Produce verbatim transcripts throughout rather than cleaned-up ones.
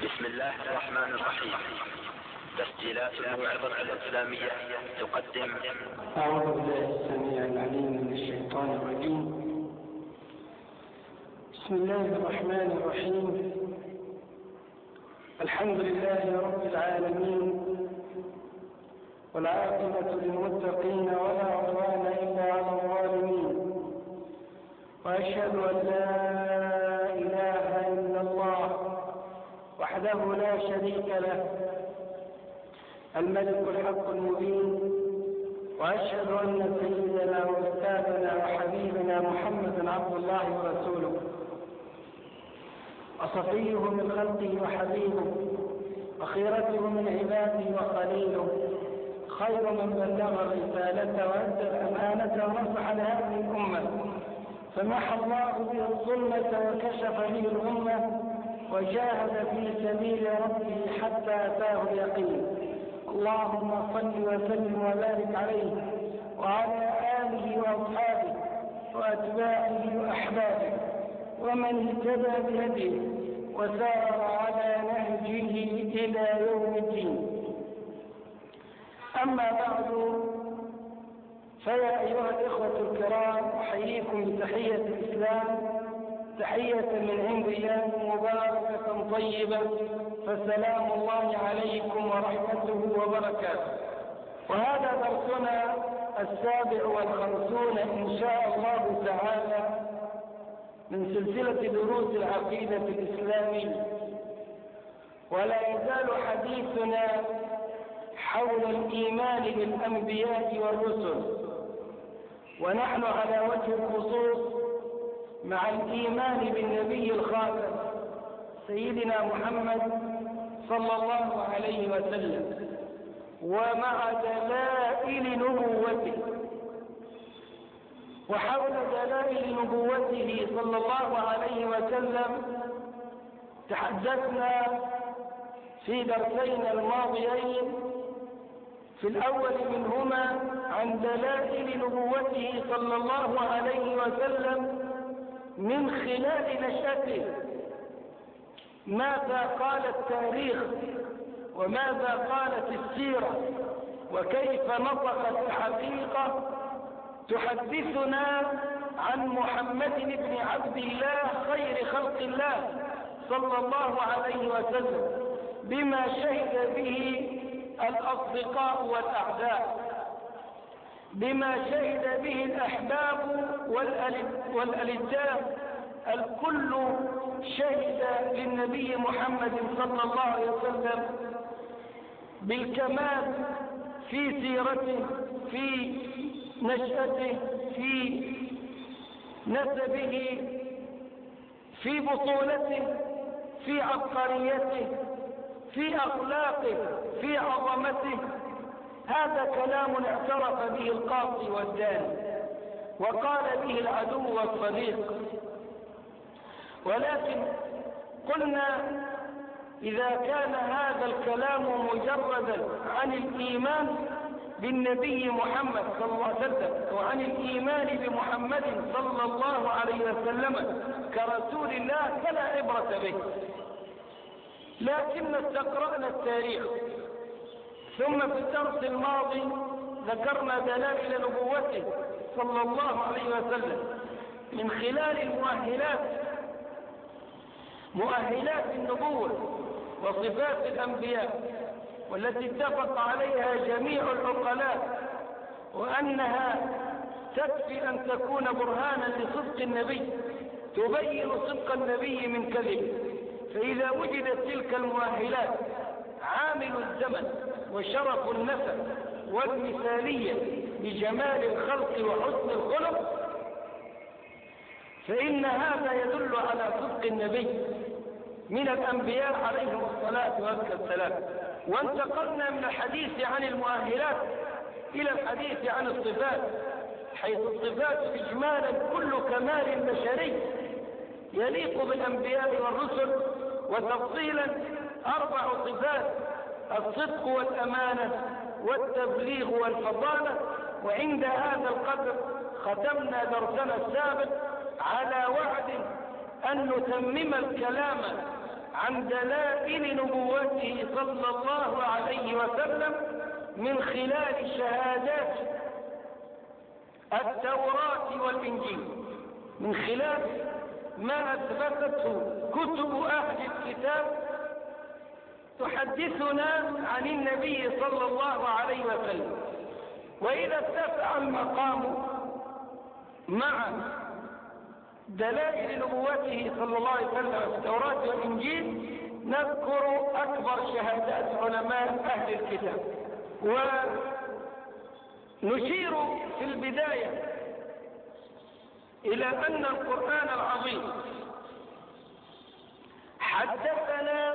بسم الله الرحمن الرحيم. تسجيلات الموعظة الإسلامية تقدم. أعوذ بالله السميع العليم من الشيطان الرجيم. بسم الله الرحمن الرحيم. الحمد لله رب العالمين، والعاقبة للمتقين ولا عدوان إلا على الظالمين، وأشهد أن لا إله إلا الله وحده لا شريك له الملك الحق المبين، وأشهد أن سيدنا وأستاذنا وحبيبنا محمدا عبد الله ورسوله، وصفيه من خلقه وحبيبه، وخيرته من عباده وخليله، خير من بلغ الرسالة وأدى الأمانة ونصح لهذه الأمة، فمحى الله به الظلمة وكشف به الغمة، وجاهد في سبيل ربه حتى أتاه اليقين. اللهم صل وسلم وبارك عليه وعلى آله وأصحابه وأتباعه وأحبابه ومن اهتدى بهديه وسار على نهجه إلى يوم الدين. أما بعد، فيا أيها الإخوة الكرام، أحييكم بتحية الإسلام، تحية من عند الله مباركة طيبة، فسلام الله عليكم ورحمته وبركاته. وهذا درسنا السابع والخمسون إن شاء الله تعالى من سلسلة دروس العقيدة الإسلامية، ولا يزال حديثنا حول الإيمان بالأنبياء والرسل، ونحن على وجه الخصوص مع الإيمان بالنبي الخاتم سيدنا محمد صلى الله عليه وسلم، ومع دلائل نبوته. وحول دلائل نبوته صلى الله عليه وسلم تحدثنا في درسين الماضيين، في الأول منهما عن دلائل نبوته صلى الله عليه وسلم من خلال نشأته، ماذا قال التاريخ وماذا قالت السيرة، وكيف نطقت الحقيقة تحدثنا عن محمد بن عبد الله خير خلق الله صلى الله عليه وسلم، بما شهد به الأصدقاء والأعداء، بما شهد به الأحباب والألداء، الكل شهد للنبي محمد صلى الله عليه وسلم بالكمال في سيرته، في نشأته، في نسبه، في بطولته، في عبقريته، في أخلاقه، في عظمته. هذا كلام اعترف به القاضي والداني، وقال به العدو والصديق. ولكن قلنا إذا كان هذا الكلام مجردا عن الإيمان بالنبي محمد صلى الله عليه وسلم وعن الإيمان بمحمد صلى الله عليه وسلم كرسول الله فلا عبرة به. لكن استقرأنا التاريخ، ثم في الدرس الماضي ذكرنا دلائل نبوته صلى الله عليه وسلم من خلال المؤهلات، مؤهلات النبوة وصفات الأنبياء، والتي اتفق عليها جميع العقلاء، وأنها تكفي أن تكون برهانا لصدق النبي، تبين صدق النبي من كذبه. فإذا وجدت تلك المؤهلات، عامل الزمن وشرف النسب والمثالية بجمال الخلق وحسن الخلق، فإن هذا يدل على صدق النبي من الأنبياء عليهم الصلاة والسلام. وانتقلنا من الحديث عن المؤهلات إلى الحديث عن الصفات، حيث الصفات إجمالا كل كمال بشري يليق بالأنبياء والرسل، وتفصيلا أربع صفات: الصدق والأمانة والتبليغ والفضالة. وعند هذا القدر ختمنا درسنا السابق على وعد أن نتمم الكلام عن دلائل نبوته صلى الله عليه وسلم من خلال شهادات التوراة والإنجيل، من خلال ما أثبتته كتب أهل الكتاب تحدثنا عن النبي صلى الله عليه وسلم. وإذا اتسع المقام مع دلائل نبوته صلى الله عليه وسلم في التوراة والإنجيل نذكر أكبر شهادات علماء أهل الكتاب. ونشير في البداية إلى أن القرآن العظيم حدثنا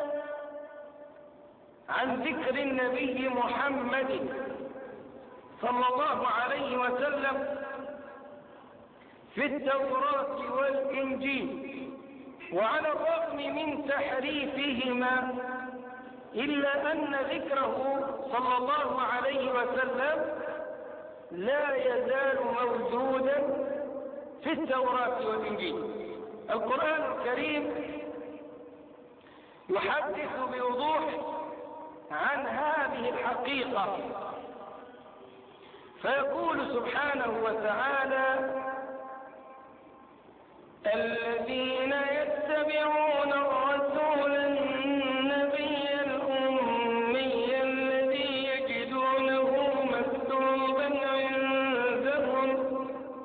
عن ذكر النبي محمد صلى الله عليه وسلم في التوراة والإنجيل، وعلى الرغم من تحريفهما إلا أن ذكره صلى الله عليه وسلم لا يزال موجودا في التوراة والإنجيل. القرآن الكريم يحدث بوضوح عن هذه الحقيقة، فيقول سبحانه وتعالى: الذين يتبعون الرسول النبي الأمي الذي يجدونه مكتوبا عندهم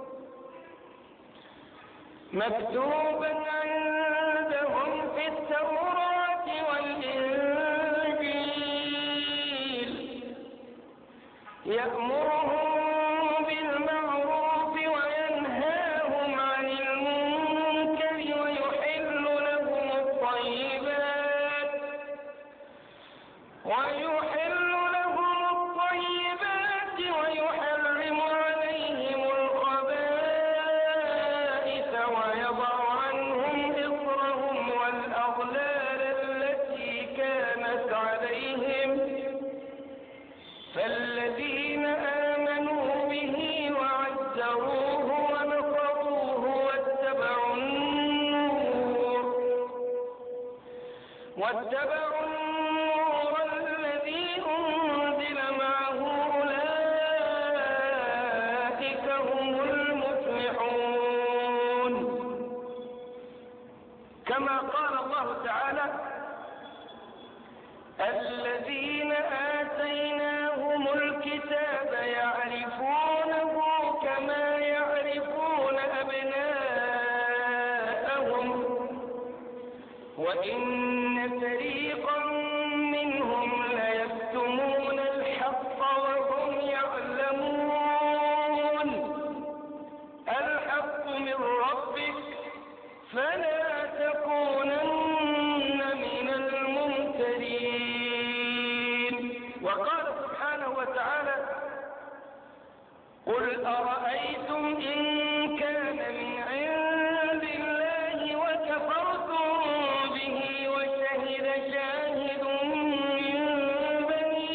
مكتوبا عندهم في التوراة والإنجيل يأمرهم بالمعروف وينهاهم عن المنكر ويحل لهم الطيبات ويحل لهم الطيبات ويحرم عليهم الخبائث ويضع عنهم إصرهم والأغلال التي كانت عليهم. فالذين آمنوا به وعزروه ونصروه واتبعوا النور واتبعوا النور الذي أنزل معه أولئك هم المفلحون. كما قال الله تعالى: الذين آتيناهم الكتاب يعرفونه كما يعرفون أبناءهم وإن فريقا منهم ليكتمون الحق وهم يعلمون. الحق من ربك فلا تكونن من الممترين. وقال سبحانه وتعالى: قل أرأيتم إن كان من عند الله وكفرتم به وشهد شاهد من بني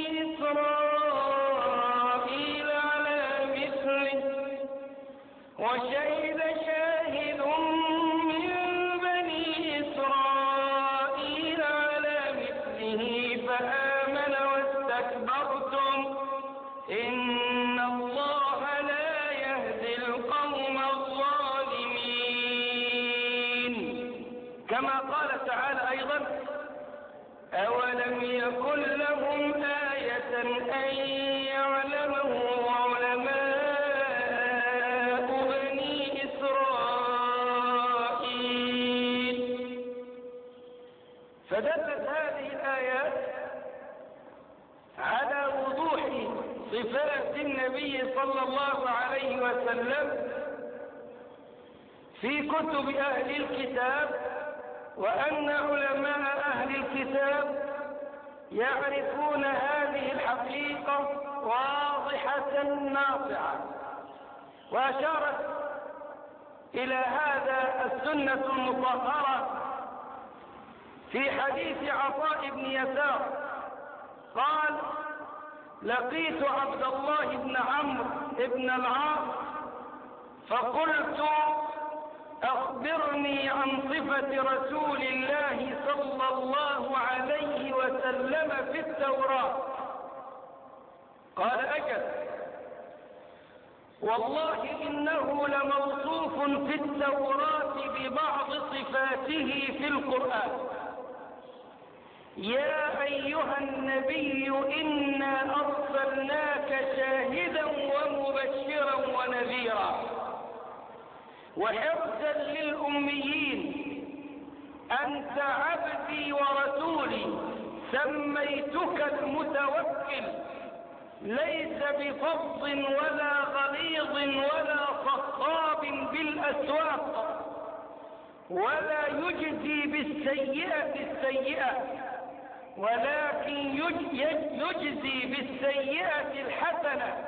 إسرائيل على مثله وشهد شاهد من بني إسرائيل على مثله فآمن واستكبرتم إن الله لا يهدي القوم الظالمين. كما قال تعالى أيضا: أولم يكن لهم آية أن يعلمه علماء بني إسرائيل. فدلت هذه الآيات على وضوح صفات النبي صلى الله عليه وسلم في كتب أهل الكتاب، وأن علماء أهل الكتاب يعرفون هذه الحقيقة واضحة ناصعة. وأشارت إلى هذا السنة المطهرة في حديث عطاء بن يسار قال: لقيت عبد الله بن عمرو بن العاص فقلت: أخبرني عن صفة رسول الله صلى الله عليه وسلم في التوراة. قال أجل، والله إنه لموصوف في التوراة ببعض صفاته في القرآن. يا أيها النبي إنا أرسلناك شاهدا ومبشرا ونذيرا وحرزا للأميين أنت عبدي ورسولي سميتك المتوكل ليس بفظ ولا غليظ ولا صخاب بالأسواق ولا يجزي بالسيئة السيئة ولكن يجزي بالسيئة الحسنة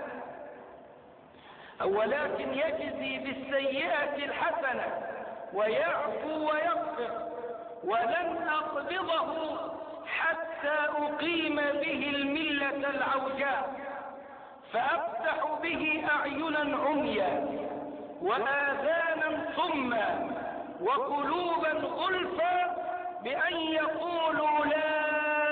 ولكن يجزي بالسيئة الحسنة ويعفو ويغفر ولن أقبضه حتى أقيم به الملة العوجاء فأفتح به أعينا عميا وآذانا صما وقلوبا غلفا بأن يقولوا لا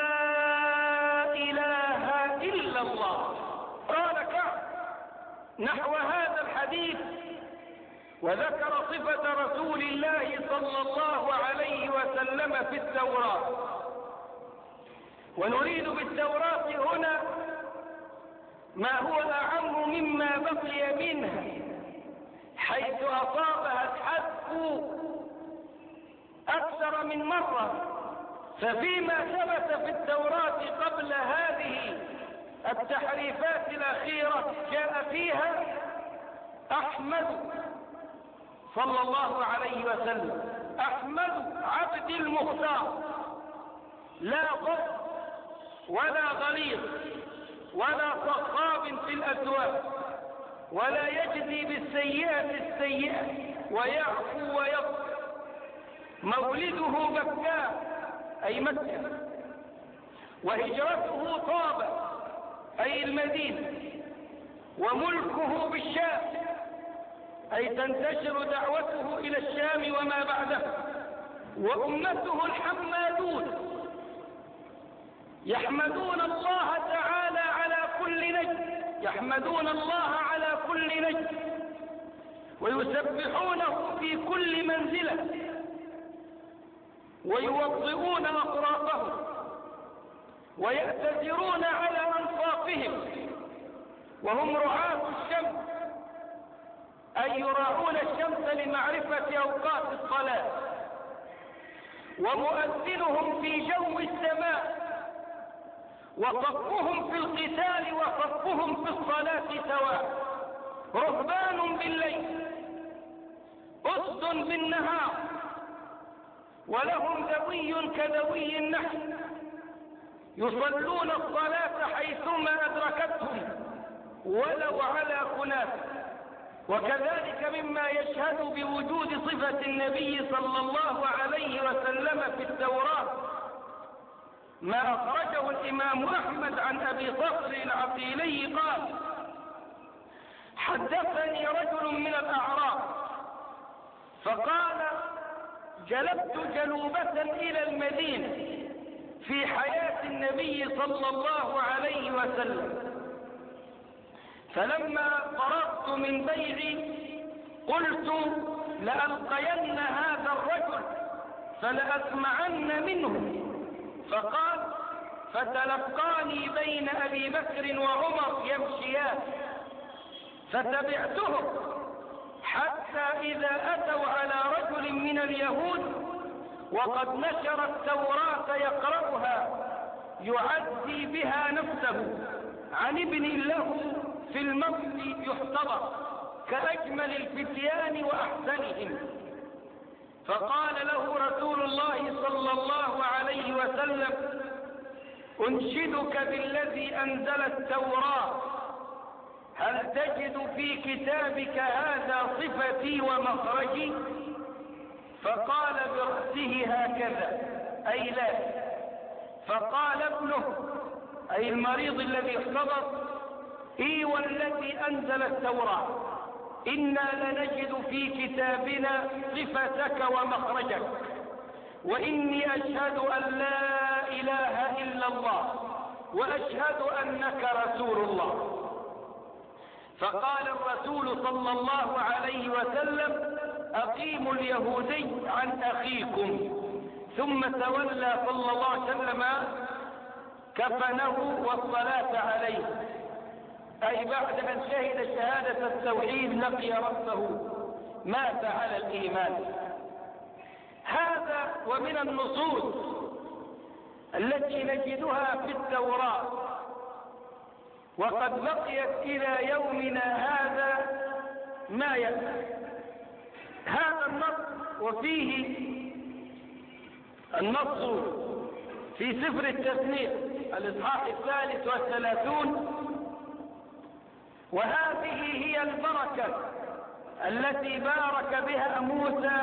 إله إلا الله. قال كعب نحو هذا الحديث وذكر صفة رسول الله صلى الله عليه وسلم في التوراة. ونريد بالتوراة هنا ما هو أعم مما بقي منها حيث أصابها الحذف أكثر من مرة. ففيما ثبت في التوراة قبل هذه التحريفات الأخيرة جاء فيها أحمد صلى الله عليه وسلم، أحمد عبد المختار، لا ضب ولا غليظ ولا صخاب في الأسواق ولا يجزي بالسيئة السيئة ويعفو ويغفر. مولده مكة أي مكة وهجرته طابة أي المدينة وملكه بالشام أي تنتشر دعوته إلى الشام وما بعده وأمته الحمادون يحمدون الله تعالى على كل نجم يحمدون الله على كل نجم ويسبحونه في كل منزلة ويوضئون أطرافهم ويأتذرون على أنصافهم وهم رعاة الشمس أي يراعون الشمس لمعرفة أوقات الصلاة ومؤذنهم في جو السماء وصفهم في القتال وصفهم في الصلاة سواء. رهبان بالليل أسد بالنهار ولهم ذوي كذوي النحل يصلون الصلاة حيثما أدركتهم ولو على خناف. وكذلك مما يشهد بوجود صفة النبي صلى الله عليه وسلم في التوراة ما أخرجه الإمام أحمد عن أبي صخر العقيلي قال حدثني رجل من الأعراب فقال جلبت جلوبة إلى المدينة في حياة النبي صلى الله عليه وسلم فلما فرغت من بيعي قلت لألقين هذا الرجل فلأسمعن منه فقال فتلقاني بين أبي بكر وعمر يمشيان فتبعتهم حتى إذا أتوا على رجل من اليهود وقد نشر التوراة يقرأها يعزي بها نفسه عن ابن له في المصل يحتضر كأجمل الفتيان وأحسنهم فقال له رسول الله صلى الله عليه وسلم أنشدك بالذي أنزل التوراة هل تجد في كتابك هذا صفتي ومخرجي؟ فقال برأسه هكذا أي لا. فقال ابنه أي المريض الذي احتضر إي والذي أنزل التوراة إنا لنجد في كتابنا صفتك ومخرجك، وإني أشهد أن لا إله إلا الله وأشهد أنك رسول الله. فقال الرسول صلى الله عليه وسلم: أقيموا اليهودي عن أخيكم. ثم تولى صلى الله عليه وسلم كفنه والصلاة عليه، أي بعد أن شهد شهادة التوحيد لقي ربه مات على الإيمان. هذا ومن النصوص التي نجدها في التوراة، وقد بقيت إلى يومنا هذا ما يأتي. هذا النص وفيه النص في سفر التثنية الإصحاح الثالث والثلاثون، وهذه هي البركة التي بارك بها موسى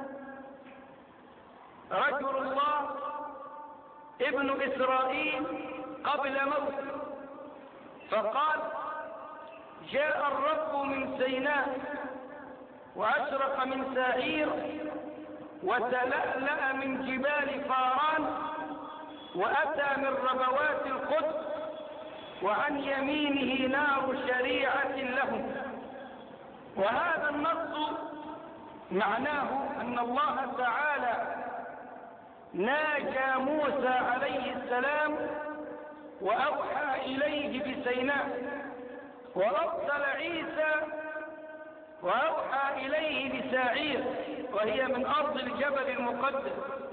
رجل الله ابن إسرائيل قبل موته، فقال: جاء الرب من سيناء وأشرق من سعير وتلألأ من جبال فاران وأتى من ربوات القدس وعن يمينه نار شريعة لهم. وهذا النص معناه أن الله تعالى ناجى موسى عليه السلام وأوحى إليه بسيناء، وأرسل عيسى وأوحى إليه بسعير وهي من أرض الجبل المقدس،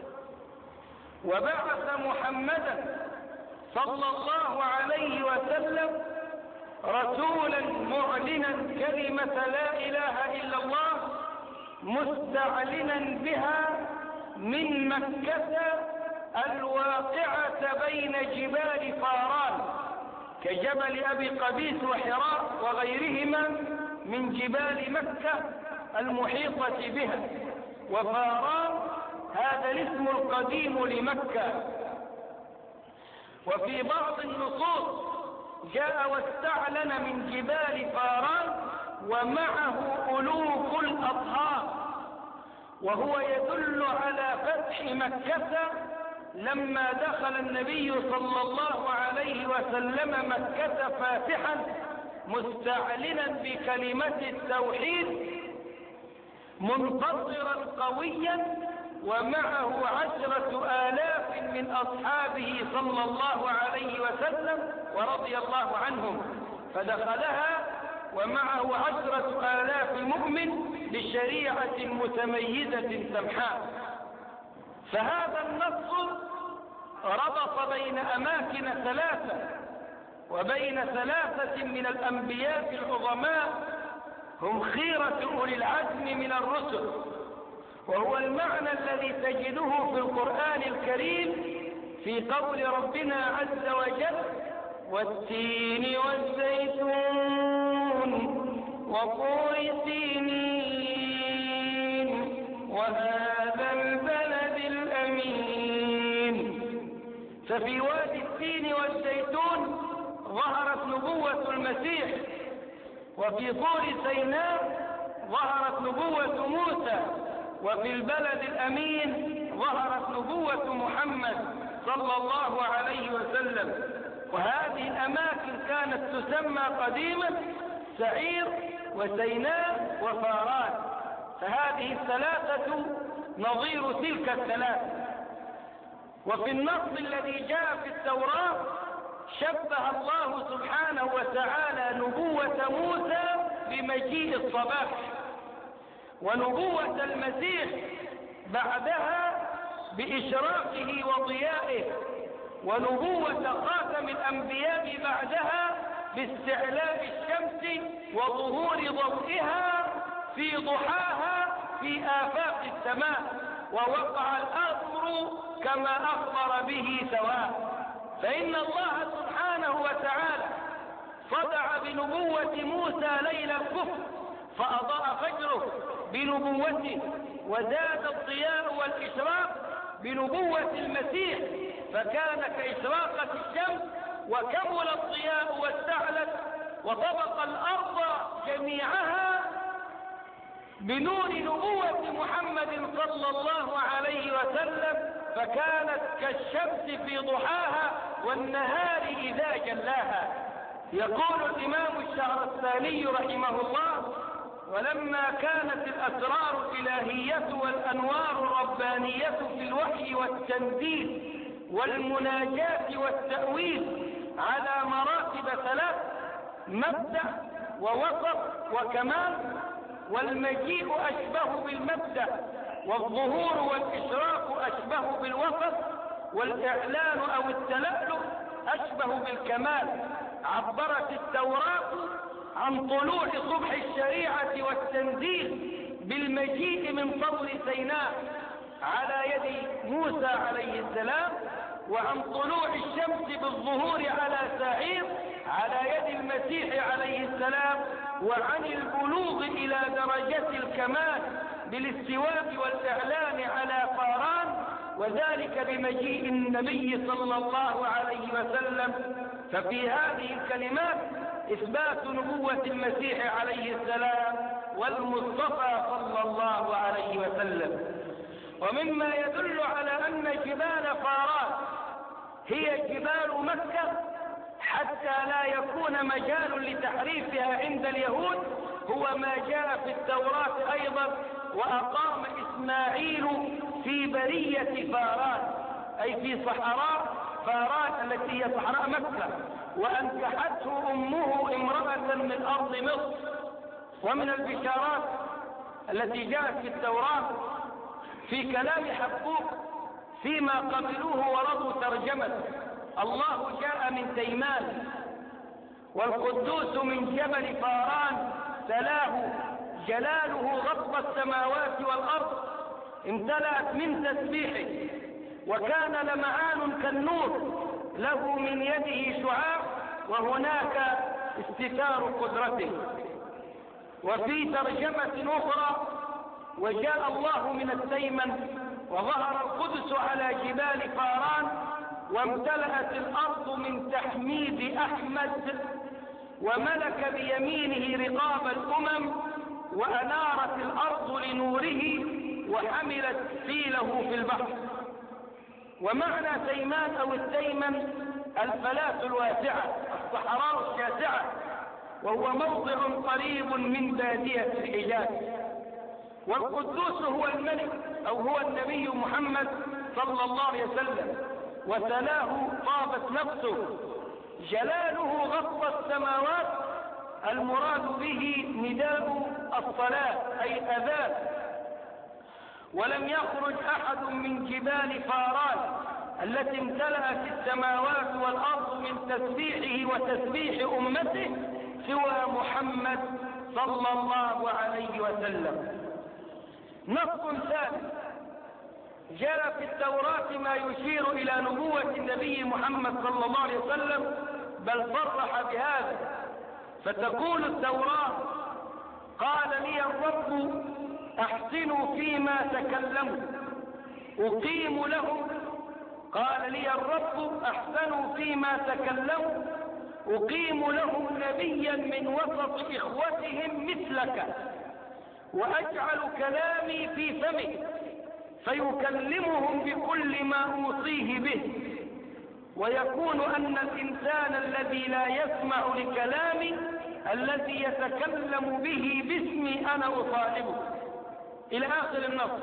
وبعث محمدا صلى الله عليه وسلم رسولا معلنا كلمة لا إله إلا الله مستعلنا بها من مكة الواقعة بين جبال فاران كجبل أبي قبيس وحراء وغيرهما من جبال مكة المحيطة بها. وفاران هذا الاسم القديم لمكة. وفي بعض النصوص جاء واستعلن من جبال فاران ومعه ألوف الأطهار، وهو يدل على فتح مكة لما دخل النبي صلى الله عليه وسلم مكة فاتحا مستعلنا بكلمة التوحيد منتصرا قويا، ومعه عشرة آلاف من أصحابه صلى الله عليه وسلم ورضي الله عنهم، فدخلها ومعه عشرة آلاف مؤمن بشريعة متميزة سمحاء. فهذا النص ربط بين أماكن ثلاثة وبين ثلاثة من الأنبياء العظماء هم خيرة أولي العزم من الرسل، وهو المعنى الذي تجده في القرآن الكريم في قول ربنا عز وجل: والتين والزيتون وطور سينين وهذا البلد الأمين. ففي وادي التين والزيتون ظهرت نبوة المسيح، وفي طور سيناء ظهرت نبوة موسى، وفي البلد الأمين ظهرت نبوة محمد صلى الله عليه وسلم. وهذه الأماكن كانت تسمى قديما سعير وسيناء وفاران، فهذه الثلاثة نظير تلك الثلاثة. وفي النص الذي جاء في التوراة شبه الله سبحانه وتعالى نبوة موسى بمجيء الصباح، ونبوة المسيح بعدها بإشراقه وضيائه، ونبوة خاتم الأنبياء بعدها باستعلاء الشمس وظهور ضوئها في ضحاها في آفاق السماء، ووقع الأمر كما أخبر به سواء. فإن الله سبحانه وتعالى صدع بنبوة موسى ليل الكفر فأضاء فجره بنبوته، وزاد الضياء والإشراق بنبوة المسيح فكان كإشراقة الشمس، وكمل الضياء واستعلت وطبق الأرض جميعها بنور نبوة محمد صلى الله عليه وسلم، فكانت كالشمس في ضحاها والنهار إذا جلاها. يقول الإمام الشعرستاني رحمه الله: ولما كانت الأسرار الإلهية والأنوار الربانية في الوحي والتنزيل والمناجاة والتأويل على مراتب ثلاث: مبدأ ووسط وكمال، والمجيء أشبه بالمبدأ، والظهور والإشراق أشبه بالوسط، والإعلان أو التلألؤ أشبه بالكمال، عبرت التوراة عن طلوع صبح الشريعة والتنزيل بالمجيء من طور سيناء على يد موسى عليه السلام، وعن طلوع الشمس بالظهور على سعير على يد المسيح عليه السلام، وعن البلوغ إلى درجة الكمال بالاستواء والإعلان على قاران، وذلك بمجيء النبي صلى الله عليه وسلم. ففي هذه الكلمات إثبات نبوة المسيح عليه السلام والمصطفى صلى الله عليه وسلم. ومما يدل على أن جبال فارات هي جبال مكة حتى لا يكون مجال لتحريفها عند اليهود هو ما جاء في التوراة أيضا: وأقام إسماعيل في برية فارات، أي في صحراء فارات التي هي صحراء مكة، وأنكحته أمه امرأة من أرض مصر. ومن البشارات التي جاءت في التوراة في كلام حبوب فيما قبلوه ورضوا ترجمة: الله جاء من تيمان، والقدوس من جبل فاران، تلاه جلاله غطى السماوات والأرض، امتلأت من تسبيحه، وكان لمعان كالنور، له من يده شعاع، وهناك استتار قدرته. وفي ترجمة أخرى: وجاء الله من التيمن، وظهر القدس على جبال فاران، وامتلأت الأرض من تحميد أحمد، وملك بيمينه رقاب الأمم، وأنارت الأرض لنوره، وحملت فيله في البحر. ومعنى تيمان أو التيمن الفلاة الواسعة، الصحراء الشاسعة، وهو موضع قريب من بادية الحجاز. والقدوس هو الملك أو هو النبي محمد صلى الله عليه وسلم، وتلاه طابت نفسه. جلاله غطى السماوات، المراد به نداء الصلاة أي أذان. ولم يخرج أحد من جبال فاران التي امتلأت السماوات والأرض من تسبيحه وتسبيح أمته سوى محمد صلى الله عليه وسلم. نص ثاني: جاء في التوراة ما يشير إلى نبوة النبي محمد صلى الله عليه وسلم، بل صرح بهذا. فتقول التوراة: قال لي الرب أحسنوا فيما تكلموا أقيم لهم. قال لي الرب أحسنوا فيما تكلموا أقيم لهم نبيا من وسط إخوتهم مثلك، وأجعل كلامي في فمه فيكلمهم بكل ما أوصيه به، ويكون أن الإنسان الذي لا يسمع لكلامي الذي يتكلم به باسمي أنا أصاحبه، إلى آخر النص.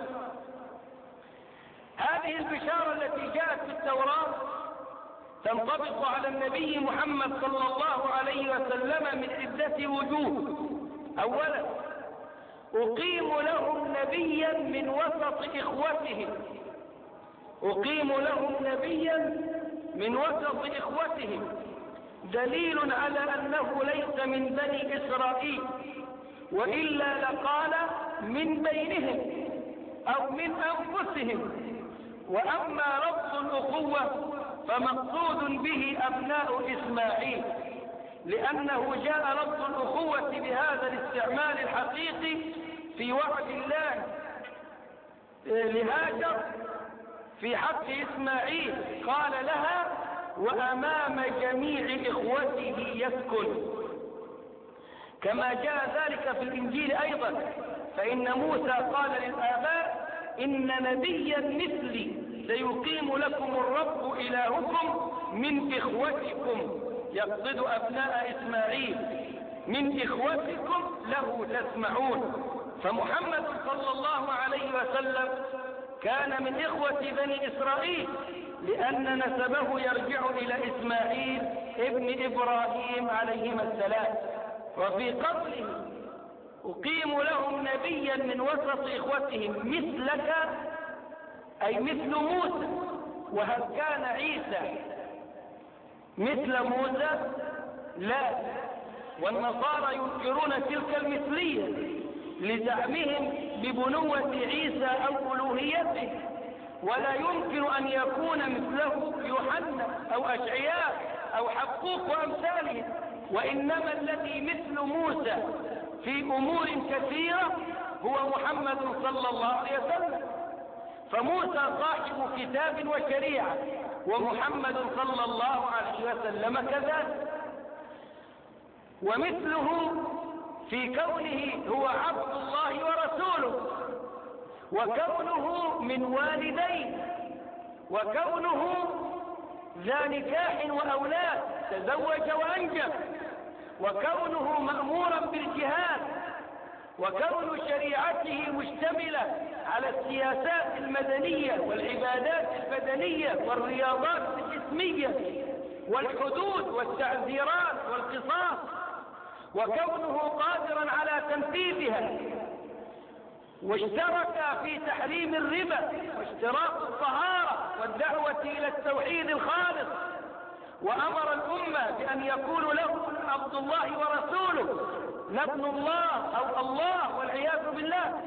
هذه البشارة التي جاءت في التوراة تنطبق على النبي محمد صلى الله عليه وسلم من عدة وجوه. أولا: أقيم لهم نبيا من وسط إخوتهم. أقيم لهم نبيا من وسط إخوتهم دليل على أنه ليس من بني إسرائيل، وإلا لقال من بينهم أو من أنفسهم. وأما لفظ الأخوة فمقصود به أبناء إسماعيل، لأنه جاء لفظ الأخوة بهذا الاستعمال الحقيقي في وعد الله لهاجر في حق إسماعيل، قال لها: وأمام جميع إخوته يسكن. كما جاء ذلك في الإنجيل أيضا فإن موسى قال للآباء إن نبيا مثلي سيقيم لكم الرب إلهكم من إخوتكم، يقصد أبناء إسماعيل، من إخوتكم له تسمعون. فمحمد صلى الله عليه وسلم كان من إخوة بني إسرائيل، لأن نسبه يرجع إلى إسماعيل ابن إبراهيم عليهما السلام. وفي قوله أقيم لهم نبيا من وسط إخوتهم مثلك، أي مثل موسى. وهل كان عيسى مثل موسى؟ لا، والنصارى ينكرون تلك المثلية لزعمهم ببنوة عيسى أو ألوهيته، ولا يمكن أن يكون مثله يوحنا أو أشعياء أو حقوق وأمثاله، وإنما الذي مثل موسى في أمور كثيرة هو محمد صلى الله عليه وسلم. فموسى صاحب كتاب وشريعة، ومحمد صلى الله عليه وسلم كذلك. ومثله في كونه هو عبد الله ورسوله، وكونه من والدين، وكونه ذا نكاح وأولاد، تزوج وأنجب، وكونه مأمورا بالجهاد، وكون شريعته مشتملة على السياسات المدنية والعبادات البدنية والرياضات الجسمية والحدود والتعزيرات والقصاص، وكونه قادرا على تنفيذها، واشترك في تحريم الربا واشتراك الطهارة والدعوة إلى التوحيد الخالص، وأمر الأمة بأن يقول له عبد الله ورسوله لا ابن الله أو الله والعياذ بالله.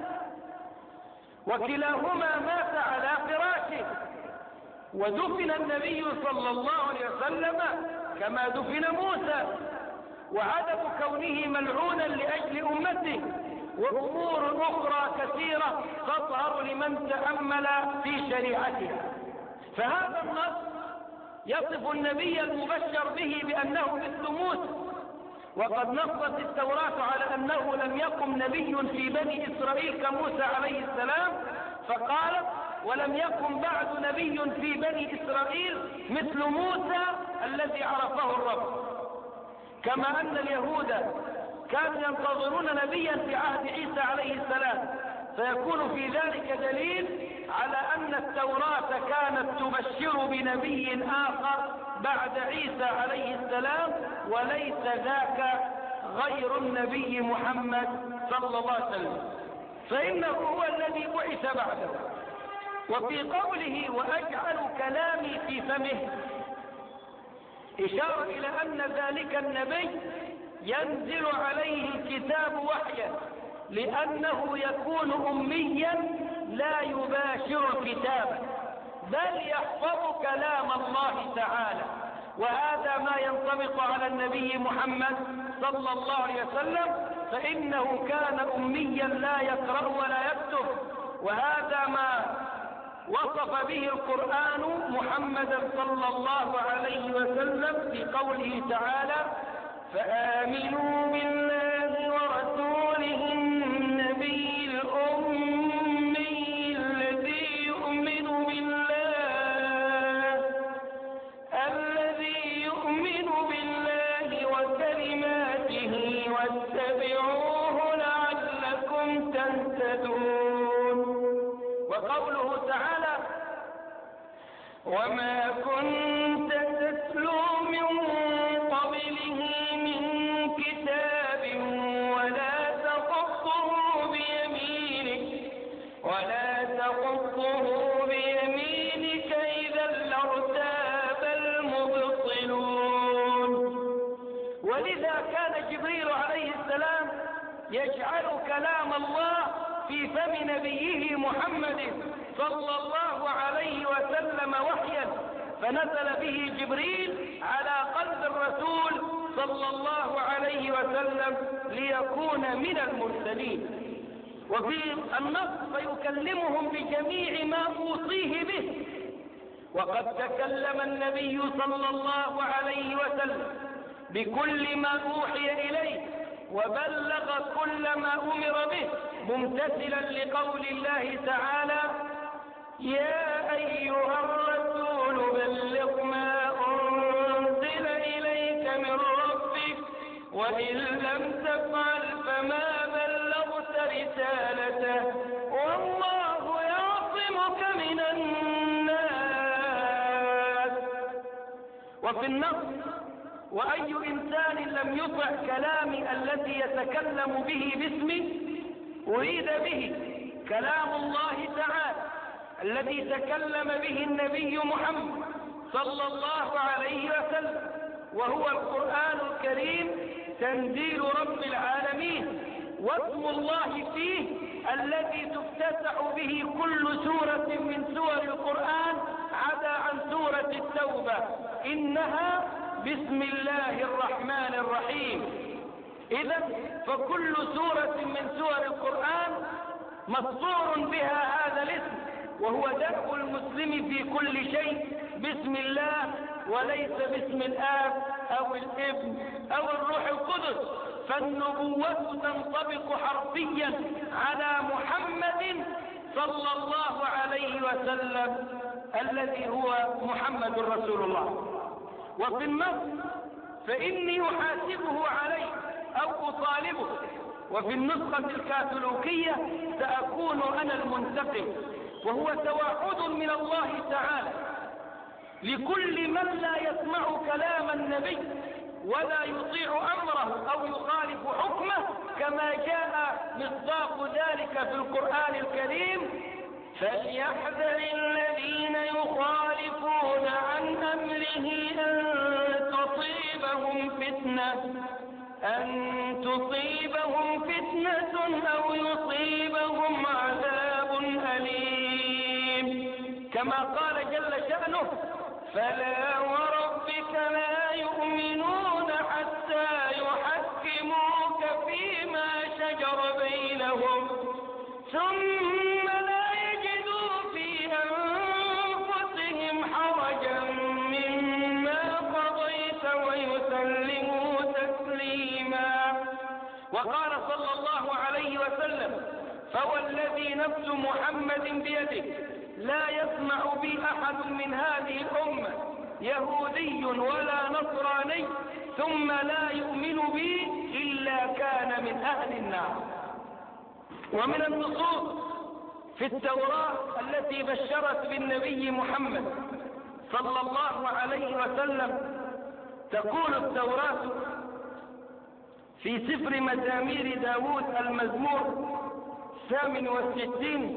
وكلاهما مات على فراشه، ودفن النبي صلى الله عليه وسلم كما دفن موسى، وعدم كونه ملعونا لأجل أمته، وأمور أخرى كثيرة تظهر لمن تأمل في شريعتها. فهذا النص يصف النبي المبشر به بأنه مثل موسى، وقد نصت التوراة على أنه لم يقم نبي في بني إسرائيل كموسى عليه السلام، فقالت ولم يقم بعد نبي في بني إسرائيل مثل موسى الذي عرفه الرب. كما أن اليهود كانوا ينتظرون نبيا في عهد عيسى عليه السلام، فيكون في ذلك دليل على أن التوراة كانت تبشر بنبي آخر بعد عيسى عليه السلام، وليس ذاك غير النبي محمد صلى الله عليه وسلم، فإنه هو الذي بعث بعده. وفي قوله وأجعل كلامي في فمه إشارة إلى أن ذلك النبي ينزل عليه الكتاب وحيا، لأنه يكون أميا لا يباشر الكتاب، بل يحفظ كلام الله تعالى. وهذا ما ينطبق على النبي محمد صلى الله عليه وسلم، فإنه كان أميا لا يقرأ ولا يكتب، وهذا ما وصف به القرآن محمدا صلى الله عليه وسلم في قوله تعالى فآمنوا بالله ورسوله النبي الأمي الذي يؤمن بالله الذي يؤمن بالله وكلماته واتبعوه لعلكم تهتدون. وقوله تعالى وما كنت تتلو من قبله من كتاب ولا تخطه بيمينك ولا تخطه بيمينك إذا لارتاب المبطلون. ولذا كان جبريل عليه السلام يجعل كلام الله في فم نبيه محمد صلى الله عليه وسلم وحيا، فنزل به جبريل على قلب الرسول صلى الله عليه وسلم ليكون من المرسلين. وفي النص فيكلمهم بجميع ما أوصيه به. وقد تكلم النبي صلى الله عليه وسلم بكل ما أوحي إليه، وبلغ كل ما أمر به ممتثلا لقول الله تعالى: يا أيها الرسول بلغ ما أنزل إليك من ربك وإن لم تفعل فما بلغت رسالته والله يعصمك من الناس. وفي النص: وأي إنسان لم يطع كلامي الذي يتكلم به باسمي أريد به كلام الله تعالى الذي تكلم به النبي محمد صلى الله عليه وسلم، وهو القرآن الكريم تنزيل رب العالمين، واسم الله فيه الذي تفتتح به كل سورة من سور القرآن عدا عن سورة التوبة، إنها بسم الله الرحمن الرحيم. إذا فكل سورة من سور القرآن مسطور بها هذا الاسم، وهو دأب المسلم في كل شيء بسم الله وليس باسم الآب أو الابن أو الروح القدس، فالنبوة تنطبق حرفيا على محمد صلى الله عليه وسلم الذي هو محمد رسول الله. وفي النص: فإني أحاسبه عليه أو أطالبه. وفي النسخة الكاثوليكية: سأكون أنا المنتقم. وهو توعد من الله تعالى لكل من لا يسمع كلام النبي ولا يطيع أمره أو يخالف حكمه، كما جاء مصداق ذلك في القرآن الكريم: فليحذر الذين يخالفون عن أمره أن تصيبهم فتنة أن تصيبهم فتنة أو يصيبهم عذاب أليم، كما قال جل شأنه: فلا وربك لا يؤمنون حتى يحكموك فيما شجر بينهم ثم لا يجدوا في أنفسهم حرجا مما قضيت ويسلموا تسليما. وقال صلى الله عليه وسلم: فوالذي نفس محمد بيده لا يسمع بي أحد من هذه الأمة يهودي ولا نصراني ثم لا يؤمن بي إلا كان من أهل النار. ومن النصوص في التوراة التي بشرت بالنبي محمد صلى الله عليه وسلم تقول التوراة في سفر مزامير داود المزمور الثامن والستين: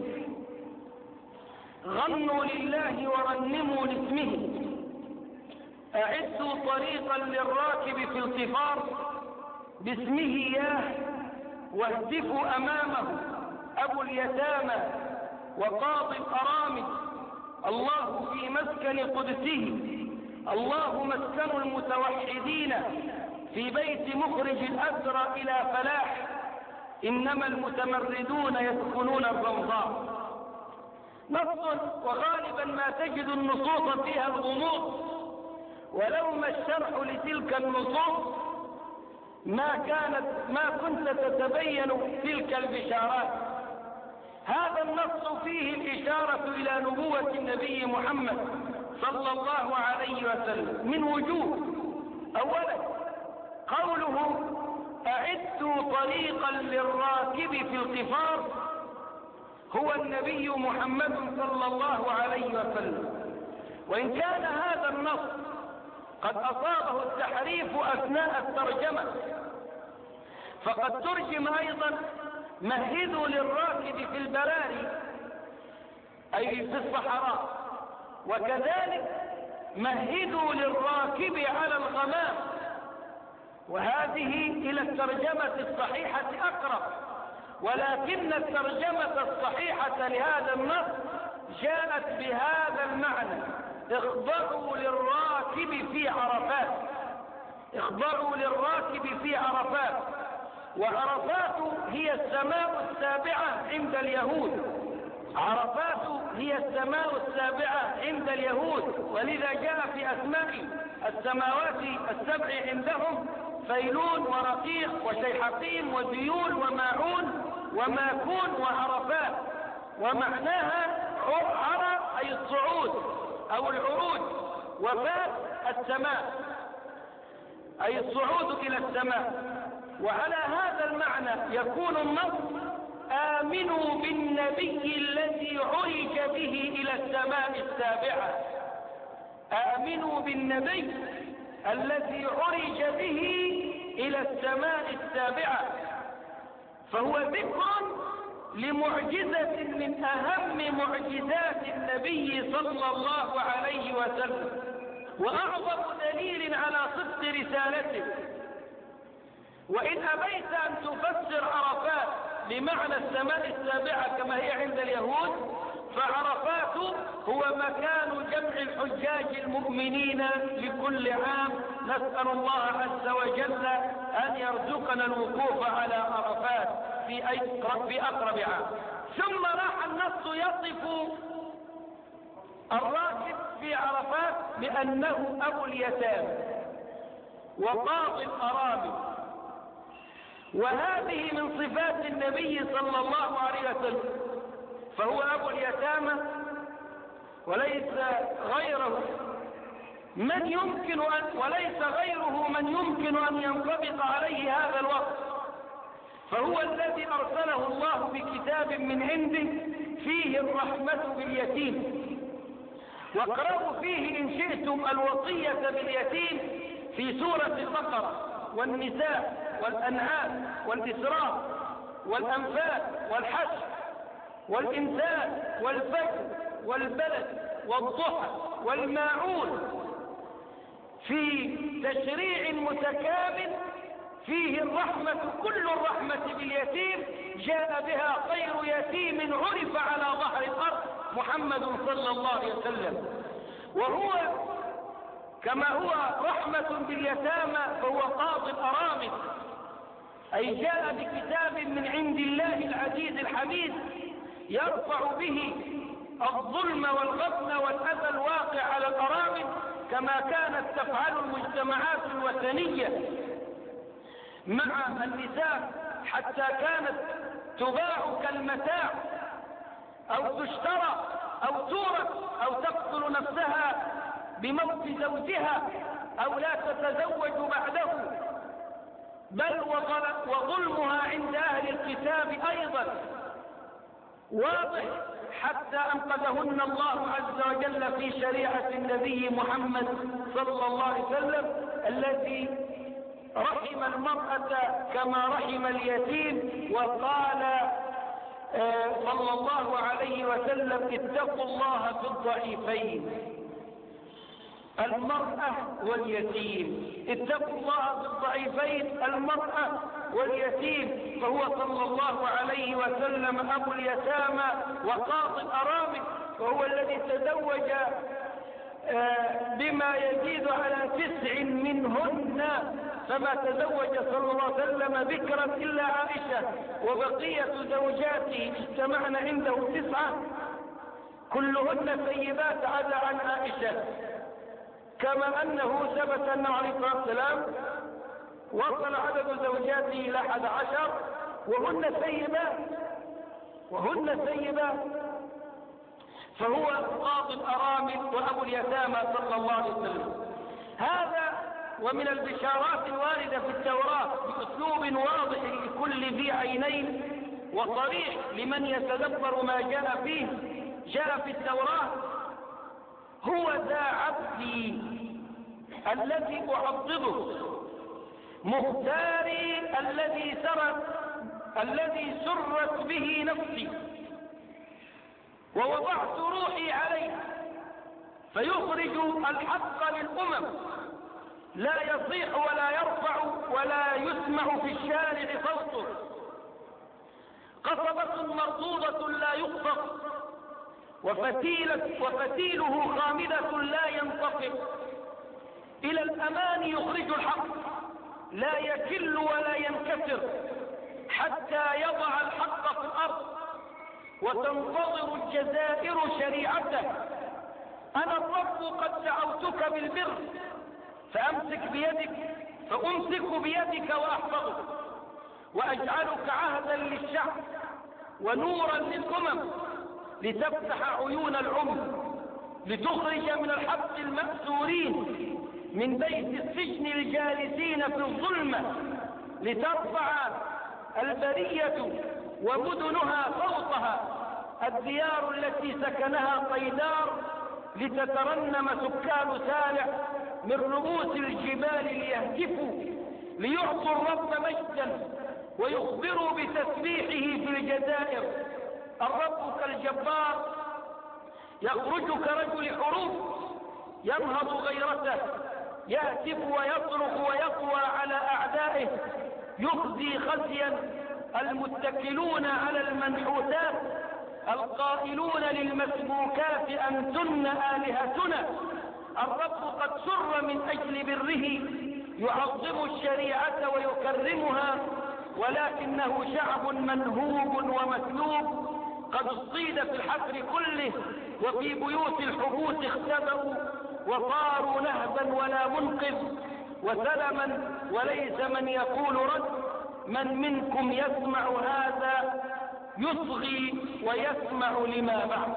غنوا لله ورنموا لاسمه، أعدوا طريقا للراكب في القفار، باسمه ياه واهتفوا أمامه أبو اليتامى وقاضي الأرامل، الله في مسكن قدسه، الله مسكن المتوحدين في بيت مخرج الأسرى إلى فلاح، إنما المتمردون يسكنون الرمضاء. نص وغالبا ما تجد النصوص فيها الغموض، ولوما الشرح لتلك النصوص ما كانت ما كنت تتبين تلك البشارات. هذا النص فيه الإشارة إلى نبوة النبي محمد صلى الله عليه وسلم من وجوه: أولا قوله: أعدوا طريقا للراكب في القفار، هو النبي محمد صلى الله عليه وسلم. وإن كان هذا النص قد أصابه التحريف أثناء الترجمة، فقد ترجم أيضا: مهدوا للراكب في البراري أي في الصحراء، وكذلك مهدوا للراكب على الغمام، وهذه إلى الترجمة الصحيحة أقرب. ولكن الترجمة الصحيحة لهذا النص جاءت بهذا المعنى: اخضعوا للراكب في عرفات، اخضعوا للراكب في عرفات. وعرفات هي السماء السابعة عند اليهود، عرفات هي السماء السابعة عند اليهود، ولذا جاء في أسماء السماوات السبع عندهم: فيلون ورقيق وشيحقيم وديول وماعون وماكون وعرفات، ومعناها عرى أي الصعود أو العروج، وفات السماء أي الصعود إلى السماء. وعلى هذا المعنى يكون النص آمنوا بالنبي الذي عرج به إلى السماء السابعة. آمنوا بالنبي الذي عرج به إلى السماء السابعة، فهو ذكر لمعجزة من أهم معجزات النبي صلى الله عليه وسلم، وأعظم دليل على صدق رسالته. وإن أبيت أن تفسر عرفات بمعنى السماء السابعة كما هي عند اليهود، فعرفات هو مكان جمع الحجاج المؤمنين لكل عام. نسأل الله عز وجل أن يرزقنا الوقوف على عرفات في أقرب, في أقرب عام. ثم راح النص يصف الراكب في عرفات بأنه أبو اليتامى وقاضي الأرامل، وهذه من صفات النبي صلى الله عليه وسلم، فهو أبو اليتامى وليس غيره من يمكن أن وليس غيره من يمكن أن ينطبق عليه هذا الوصف، فهو الذي أرسله الله بكتاب من عنده فيه الرحمة باليتيم. واقرأوا فيه إن شئتم الوصية باليتيم في سورة البقرة والنساء والأنعام والإسراء والأنفال والحشر والإنسان والفجر والبلد والضحى والماعون، في تشريع متكامل فيه الرحمة، كل الرحمة باليتيم جاء بها خير يتيم عرف على ظهر الأرض محمد صلى الله عليه وسلم. وهو كما هو رحمة باليتامى فهو قاضي الأرامل، أي جاء بكتاب من عند الله العزيز الحميد يرفع به الظلم والغبن والأذى الواقع على الأرامل كما كانت تفعل المجتمعات الوثنية مع النساء، حتى كانت تباع كالمتاع أو تشترى أو تورث أو تقتل نفسها بموت زوجها أو لا تتزوج بعده، بل وظلمها عند أهل الكتاب أيضا واضح، حتى أنقذهن الله عز وجل في شريعة النبي محمد صلى الله عليه وسلم الذي رحم المرأة كما رحم اليتيم، وقال صلى الله عليه وسلم اتقوا الله في الضعيفين المرأة واليتيم، اتقوا الله في الضعيفين المرأة واليتيم. فهو صلى الله عليه وسلم أبو اليتامى وقاضي الأرامل، وهو الذي تزوج بما يزيد على تسع منهن، فما تزوج صلى الله عليه وسلم بكرا إلا عائشة، وبقية زوجاته اجتمعن عنده تسعة كلهن سيبات عدا عن عائشة، كما أنه ثبت أنه عليه الصلاة والسلام وصل عدد زوجاته إلى أحد عشر وهن سيبات وهن سيبات فهو قاضي الأرامل وأبو اليتامى صلى الله عليه وسلم. هذا ومن البشارات الواردة في التوراة بأسلوب واضح لكل ذي عينين وصريح لمن يتدبر ما جاء فيه. جاء في التوراة هو ذا عبدي الذي أعضده مختاري الذي سرت الذي سرت به نفسي ووضعت روحي عليه فيخرج الحق للأمم، لا يصيح ولا يرفع ولا يسمع في الشارع صوته، قصبة مردودة لا يقطف، وفتيلة وفتيله خامدة لا ينطفئ، إلى الأمان يخرج الحق لا يكل ولا ينكسر حتى يضع الحق في الأرض وتنتظر الجزائر شريعته. أنا الرب قد دعوتك بالبر فأمسك بيدك فأمسك بيدك وأحفظك وأجعلك عهدا للشعب ونورا للأمم لتفتح عيون العمي، لتخرج من الحبس المأسورين من بيت السجن الجالسين في الظلمة، لترفع البرية ومدنها فوقها الديار التي سكنها قيدار، لتترنم سكان سالع من رؤوس الجبال ليهتفوا ليعطوا الرب مجدا ويخبروا بتسبيحه في الجزائر. الرب كالجبار يخرج كرجل حروب ينهض غيرته، يهتف ويصرخ ويقوى على أعدائه، يخزي خزيا المتكلون على المنحوتات القائلون للمسبوكات أنتن آلهتنا. الرب قد سر من أجل بره يعظم الشريعة ويكرمها، ولكنه شعب منهوب ومسلوب قد اصطيد في الحفر كله، وفي بيوت الحبوس اختبأوا وصاروا نهبا ولا منقذ وسلما وليس من يقول رد. من منكم يسمع هذا يصغي ويسمع لما بعد.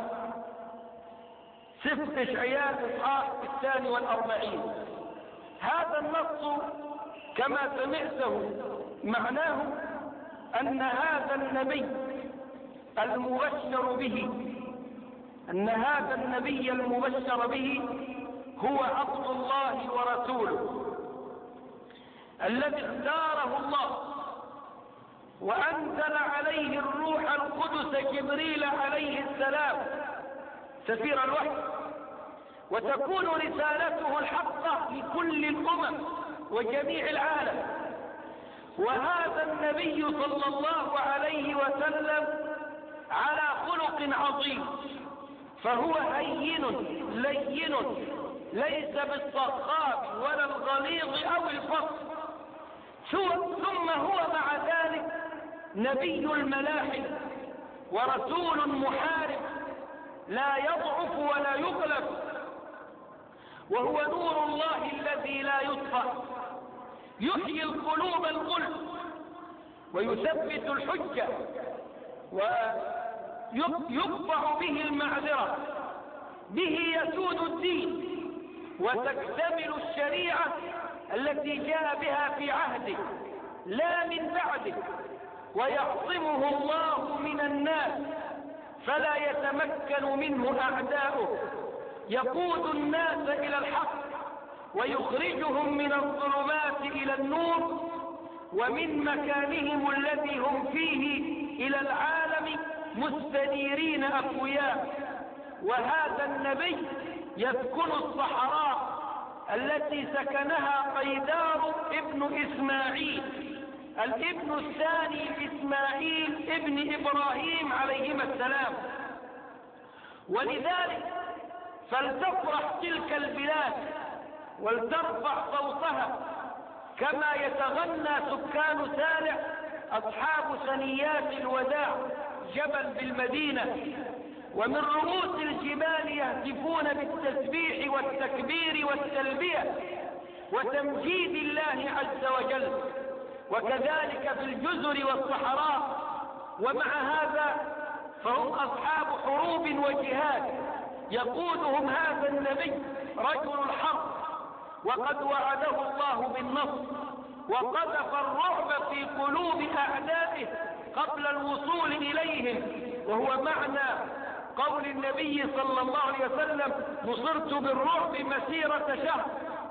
سفر إشعياء إصحاح الثاني والأربعين. هذا النص كما سمعته معناه أن هذا النبي المبشر به أن هذا النبي المبشر به هو عبد الله ورسوله الذي اختاره الله وأنزل عليه الروح القدس جبريل عليه السلام سفير الوحي، وتكون رسالته الحقة لكل الأمم وجميع العالم. وهذا النبي صلى الله عليه وسلم على خلق عظيم، فهو هين لين ليس بالصخاب ولا الغليظ أو الفصل، ثم هو مع ذلك نبي الملاحم ورسول محارب لا يضعف ولا يغلب، وهو نور الله الذي لا يطفأ، يحيي القلوب الغلف ويثبت الحجة ويقطع به المعذرة، به يسود الدين وتكتمل الشريعة التي جاء بها في عهده لا من بعده، ويعصمه الله من الناس فلا يتمكن منه أعداؤه، يقود الناس إلى الحق ويخرجهم من الظلمات إلى النور ومن مكانهم الذي هم فيه إلى العالم مستنيرين أقوياء. وهذا النبي يسكن الصحراء التي سكنها قيدار ابن إسماعيل الابن الثاني إسماعيل ابن إبراهيم عليهما السلام. ولذلك فلتفرح تلك البلاد ولترفع صوتها كما يتغنى سكان سالع أصحاب ثنيات الوداع جبل بالمدينة، ومن رؤوس الجبال يهتفون بالتسبيح والتكبير والتلبية وتمجيد الله عز وجل، وكذلك في الجزر والصحراء. ومع هذا فهم أصحاب حروب وجهاد يقودهم هذا النبي رجل الحرب، وقد وعده الله بالنصر وقذف الرعب في قلوب أعدائه قبل الوصول إليهم، وهو معنى قول النبي صلى الله عليه وسلم: نصرت بالرعب مسيرة شهر.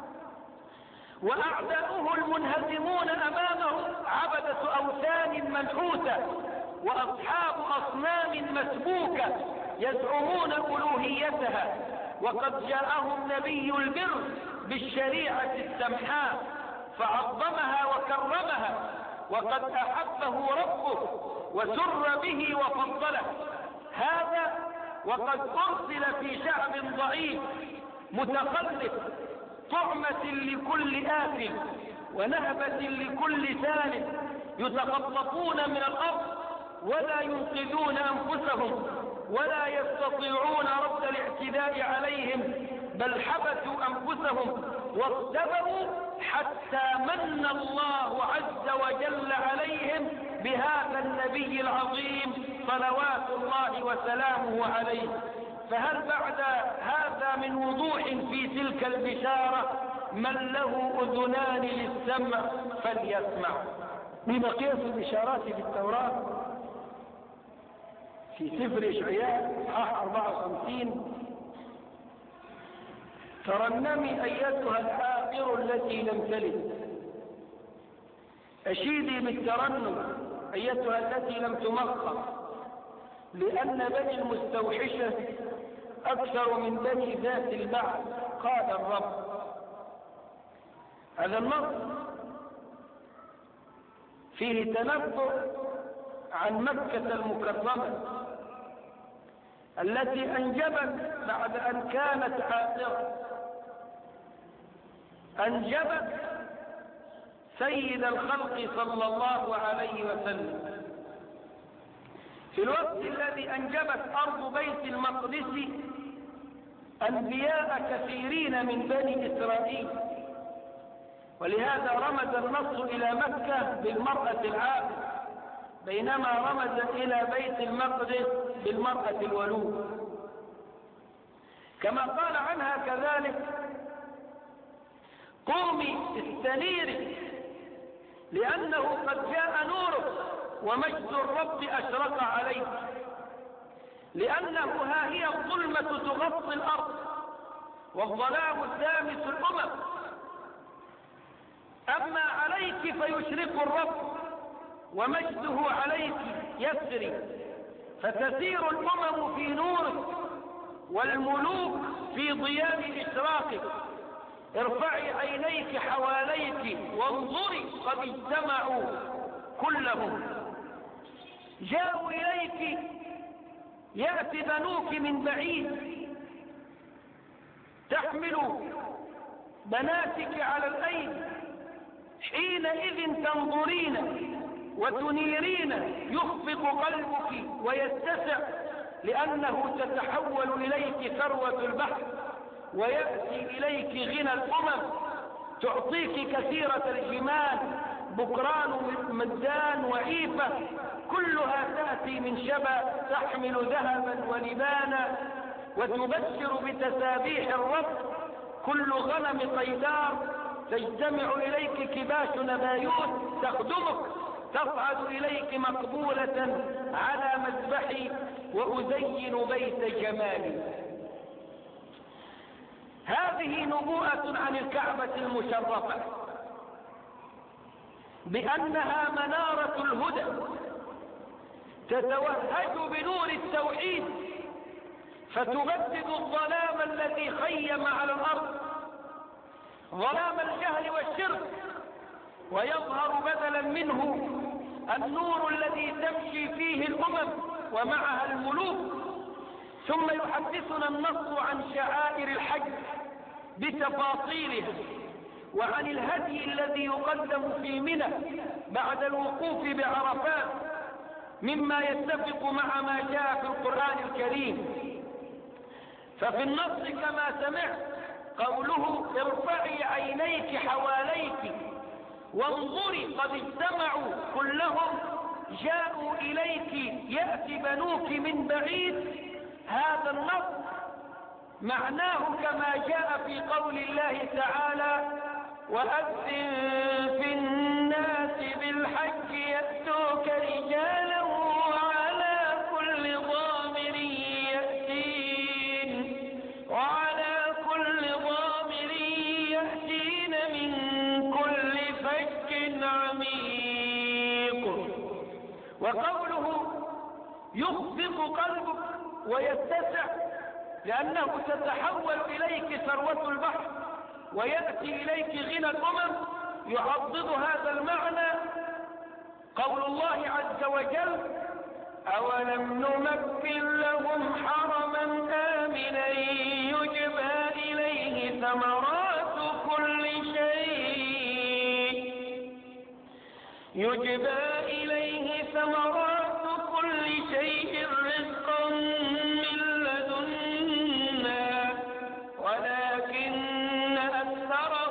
وأعداؤه المنهزمون أمامه عبدة أوثان منحوتة وأصحاب أصنام مسبوكة يزعمون ألوهيتها، وقد جاءهم نبي البر بالشريعة السمحاء فعظمها وكرمها، وقد أحبه ربه وسر به وفضله. هذا وقد أرسل في شعب ضعيف متخلف طعمة لكل آكل ونهبة لكل ثالث، يتخطفون من الأرض ولا ينقذون أنفسهم ولا يستطيعون رد الاعتداء عليهم، بل حبسوا أنفسهم واختبروا حتى من الله عز وجل عليهم بهذا النبي العظيم صلوات الله وسلامه عليه. فهل بعد هذا من وضوح في تلك البشارة؟ من له أذنان للسمع فليسمع. ببقية البشارات في التوراة في سفر إشعياء اصحاح أربعة وخمسين: ترنمي أيتها العاقر التي لم تلد، أشيدي بالترنم أيتها التي لم تمخض، لأن بني المستوحشة أكثر من بني ذات البعث قال الرب. هذا النص فيه تنبؤ عن مكة المكرمة التي أنجبت بعد أن كانت عاقرة، أنجبت سيد الخلق صلى الله عليه وسلم في الوقت الذي أنجبت أرض بيت المقدس أنبياء كثيرين من بني إسرائيل. ولهذا رمز النص إلى مكة بالمرأة العاقر، بينما رمز إلى بيت المقدس بالمرأة الولود. كما قال عنها كذلك: قومي استنيري لأنه قد جاء نورك ومجد الرب أشرق عليك، لأنه ها هي الظلمة تغطي الأرض والظلام الدامس الأمم، أما عليك فيشرق الرب ومجده عليك يسري، فتسير الأمم في نورك والملوك في ضياء إشراقك. ارفعي عينيك حواليك وانظري قد اجتمعوا كلهم، جاءوا إليك يأتي بنوك من بعيد، تحمل بناتك على الأيدي، حينئذ تنظرين وتنيرين، يخفق قلبك ويتسع، لأنه تتحول إليك ثروة البحر ويأتي إليك غنى الأمم، تعطيك كثيرة الجمال، بكران مدان وعيفة، كلها تأتي من شبا، تحمل ذهبا ولبانا، وتبشر بتسابيح الرب. كل غنم قيدار تجتمع إليك كباش نبايوت تخدمك، تصعد إليك مقبولة على مذبحي وأزين بيت جمالي. هذه نبوءة عن الكعبة المشرفة بأنها منارة الهدى تتوهج بنور التوحيد، فتبدد الظلام الذي خيم على الأرض، ظلام الجهل والشرك، ويظهر بدلا منه النور الذي تمشي فيه الأمم ومعها الملوك. ثم يحدثنا النص عن شعائر الحج بتفاصيلها، وعن الهدي الذي يقدم في منى بعد الوقوف بعرفات، مما يتفق مع ما جاء في القرآن الكريم. ففي النص كما سمعت قوله: ارفعي عينيك حواليك وانظري قد اجتمعوا كلهم، جاءوا إليك يأتي بنوك من بعيد. هذا النص معناه كما جاء في قول الله تعالى: وأذن في الناس بالحج يأتوك رجالا وعلى كل ضامر يأتين وعلى كل ضامر يأتين من كل فج عميق. وقوله يخفق قلبك ويتسع، لأنه تتحول إليك ثروة البحر ويأتي إليك غنى الأمم، يعضد هذا المعنى قول الله عز وجل: أولم نمكن لهم حرما آمنا يجبى إليه ثمرات كل شيء يجبى إليه ثمرات كل شيء رزقا من لدنا ولكن أكثرهم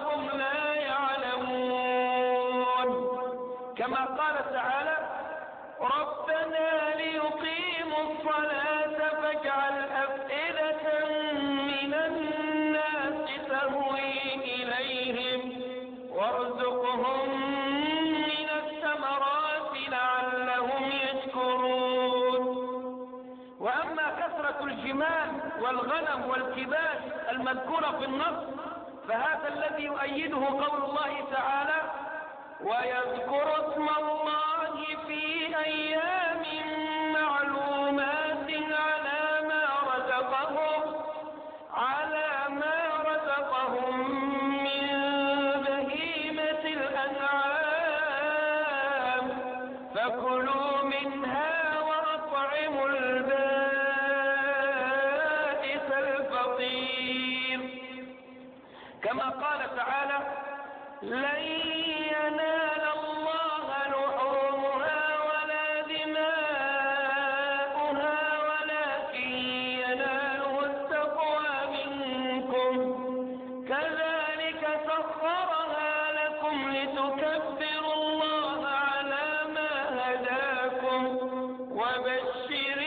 كما قال تعالى: ربنا ليقيموا الصلاة فاجعل أفئدة من الناس تهوي إليهم وارزقهم من الثمرات لعلهم يشكرون. وأما كثرة الجمال والغنم والكباش المذكورة في النص فهذا الذي يؤيده قول الله تعالى: ويذكر اسم الله في أيام معلومات على ما رزقهم على ما رزقهم من بهيمة الأنعام فكلوا منها وأطعموا البائس الفقير. كما قال تعالى: لن ينال الله لحومها ولا دماؤها ولكن يناله التقوى منكم كذلك سخرها لكم لتكبروا الله على ما هداكم وبشر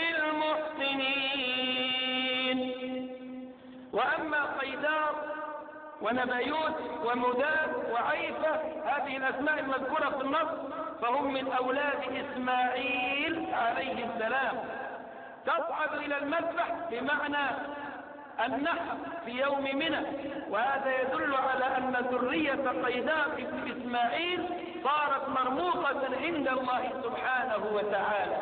المحسنين. وأما قيدار ونبيوت ومداد وعيفة هذه الأسماء المذكورة في النص فهم من أولاد إسماعيل عليه السلام. تصعد إلى المذبح بمعنى النحر في يوم منى، وهذا يدل على أن ذرية قيدار بن إسماعيل صارت مرموقة عند الله سبحانه وتعالى.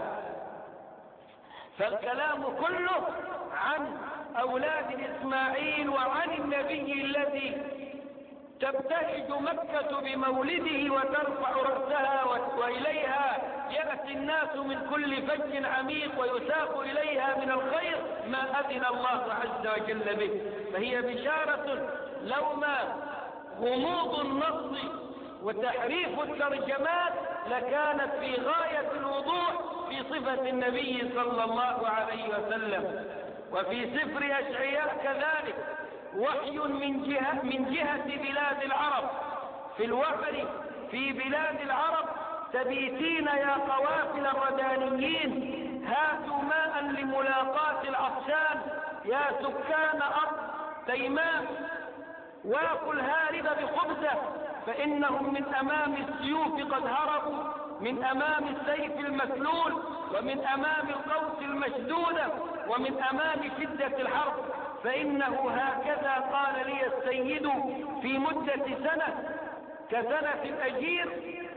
فالكلام كله عن أولاد إسماعيل وعن النبي الذي تبتهج مكة بمولده وترفع رأسها وإليها يأتي الناس من كل فج عميق ويساق إليها من الخير ما أذن الله عز وجل به. فهي بشارة لو ما غموض النص وتحريف الترجمات لكانت في غاية الوضوح في صفة النبي صلى الله عليه وسلم. وفي سفر أشعياء كذلك وحي من جهة, من جهة بلاد العرب في الوحر في بلاد العرب: تبيتين يا قوافل الردانيين هاتوا ماء لملاقاة العطشان يا سكان أرض تيماء واكوا الهارب بخبزه فإنهم من أمام السيوف قد هربوا من أمام السيف المسلول ومن أمام القوس المشدودة ومن أمام شدة الحرب فإنه هكذا قال لي السيد في مدة سنة كسنة الأجير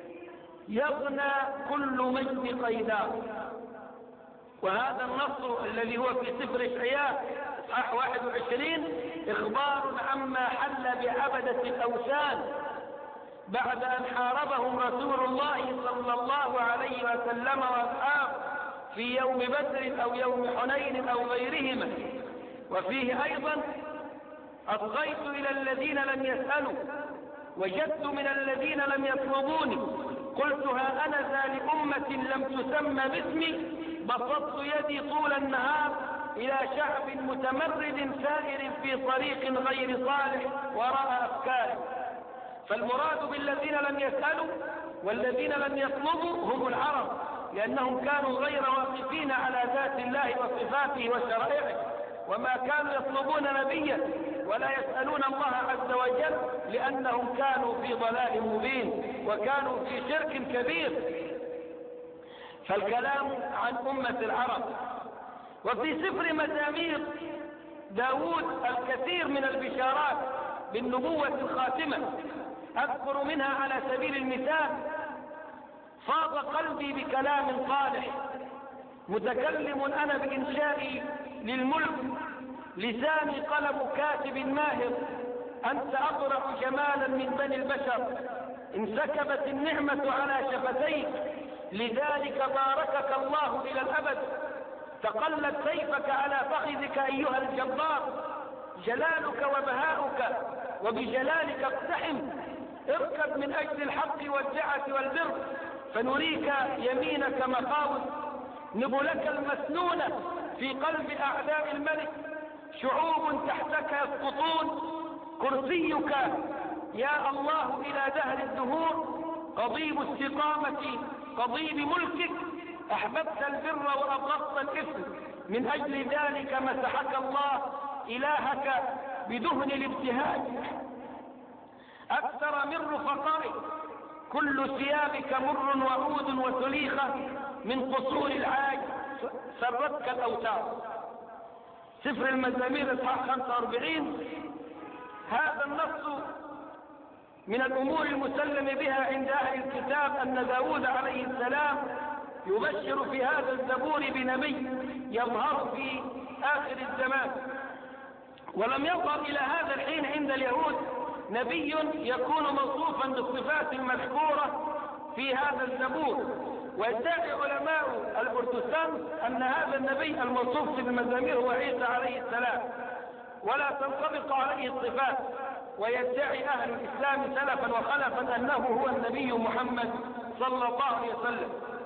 يغنى كل مجد قيدار. وهذا النص الذي هو في سفر إشعياء إصحاح واحد وعشرين إخبار عما حل بعبدة الأوثان بعد أن حاربهم رسول الله صلى الله عليه وسلم وأصحابه في يوم بدر أو يوم حنين أو غيرهما. وفيه أيضا: أصغيت إلى الذين لم يسألوا وجدت من الذين لم يطلبوني قلت ها أنا ذا لأمة لم تسمى باسمي بسطت يدي طول النهار إلى شعب متمرد سائر في طريق غير صالح وراء أفكاره. فالمراد بالذين لم يسألوا والذين لم يطلبوا هم العرب، لأنهم كانوا غير واقفين على ذات الله وصفاته وشرائعه، وما كانوا يطلبون نبيا ولا يسألون الله عز وجل لأنهم كانوا في ضلال مبين وكانوا في شرك كبير. فالكلام عن أمة العرب. وفي سفر مزامير داود الكثير من البشارات بالنبوة الخاتمة، أذكر منها على سبيل المثال: فاض قلبي بكلام صالح متكلم أنا بإنشائي للملك لساني قلم كاتب ماهر أنت أطرح جمالا من بني البشر انسكبت النعمة على شفتيك لذلك باركك الله إلى الأبد تقلت سيفك على فخذك أيها الجبار جلالك وبهاؤك وبجلالك اقتحم اركب من أجل الحق والدعة والبر فنريك يمينك مقاوس نبلك المسنونة في قلب أعداء الملك شعوب تحتك يسقطون كرسيك يا الله إلى دهر الدهور قضيب استقامة قضيب ملكك، أحببت البر وأبغضت الإثم، من أجل ذلك مسحك الله إلهك بدهن الابتهاج أكثر من رفقائك، كل ثيابك مر وعود وسليخة من قصور العاج سرتك الأوتار. سفر المزامير اصحاح خمسة وأربعين. هذا النص من الأمور المسلم بها عند أهل الكتاب أن داود عليه السلام يبشر في هذا الزبور بنبي يظهر في آخر الزمان، ولم يظهر إلى هذا الحين عند اليهود نبي يكون موصوفا بالصفات المذكورة في هذا الزبور. ويدعي علماء البرتسان أن هذا النبي الموصوف في المزامير هو عيسى عليه السلام، ولا تنطبق عليه الصفات. ويدعي أهل الإسلام سلفا وخلفا أنه هو النبي محمد صلى الله عليه وسلم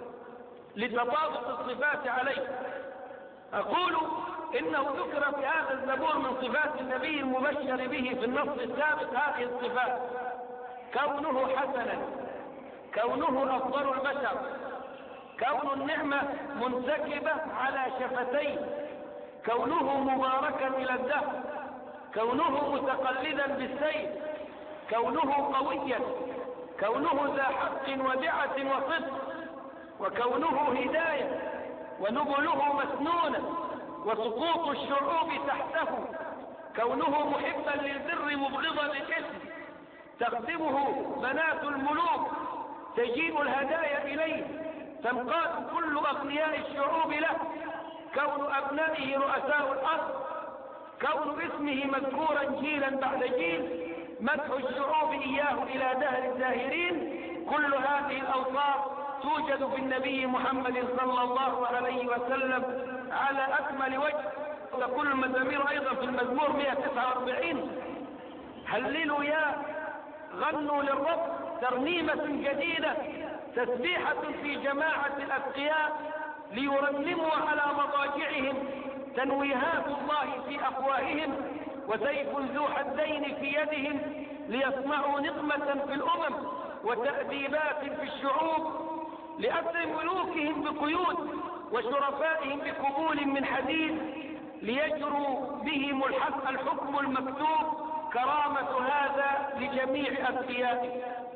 لتطابق الصفات عليه. أقول إنه ذكر في هذا الزبور من صفات النبي المبشر به في النص السابق هذه الصفات: كونه حسنا، كونه أفضل البشر، كون النعمة منسكبة على شفتيه، كونه مباركا إلى الدهر، كونه متقلدا بالسيف، كونه قويا، كونه ذا حق ودعة وصدق، وكونه هداية، ونبله مسنونا، وسقوط الشعوب تحته، كونه محبا للبر مبغضا للإثم، تخدمه بنات الملوك، تجيء الهدايا إليه، تنقاد كل أغنياء الشعوب له، كون أبنائه رؤساء الأرض، كون اسمه مذكورا جيلا بعد جيل، مدح الشعوب إياه إلى دهر الداهرين. كل هذه الأوصاف توجد في النبي محمد صلى الله عليه وسلم على أكمل وجه. تقول المزامير أيضا في المزمور مئة وتسعة وأربعين: هللوا يا غنوا للرب ترنيمة جديدة، تسبيحة في جماعة الأتقياء، ليرنموا على مضاجعهم، تنويهات الله في أفواههم، وسيف ذو حدين في يدهم، ليصنعوا نقمة في الأمم وتأديبات في الشعوب، لأسر ملوكهم بقيود وشرفائهم بقبول من حديد، ليجروا بهم الحق الحكم المكتوب، كرامة هذا لجميع أتقيائه.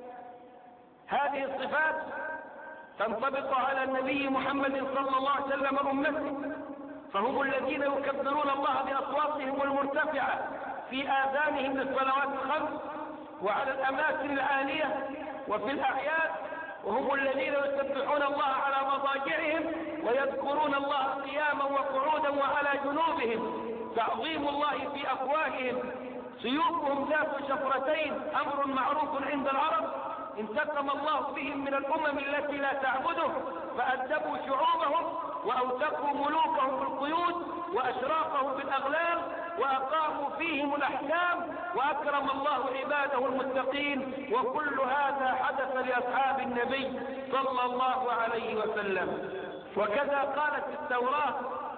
هذه الصفات تنطبق على النبي محمد صلى الله عليه وسلم أمته، فهم الذين يكبرون الله بأصواتهم المرتفعة في آذانهم للصلوات الخمس وعلى الأماكن العالية وفي الأعياد، وهم الذين يسبحون الله على مضاجعهم ويذكرون الله قياما وقعودا وعلى جنوبهم، تعظيم الله في أفواههم، سيوفهم ذات شفرتين، أمر معروف عند العرب، انتقم الله بهم من الأمم التي لا تعبده، فأدبوا شعوبهم وأوثقوا ملوكهم بالقيود وأشرافهم بالأغلال، وأقاموا فيهم الأحكام، وأكرم الله عباده المتقين. وكل هذا حدث لأصحاب النبي صلى الله عليه وسلم. وكذا قالت التوراة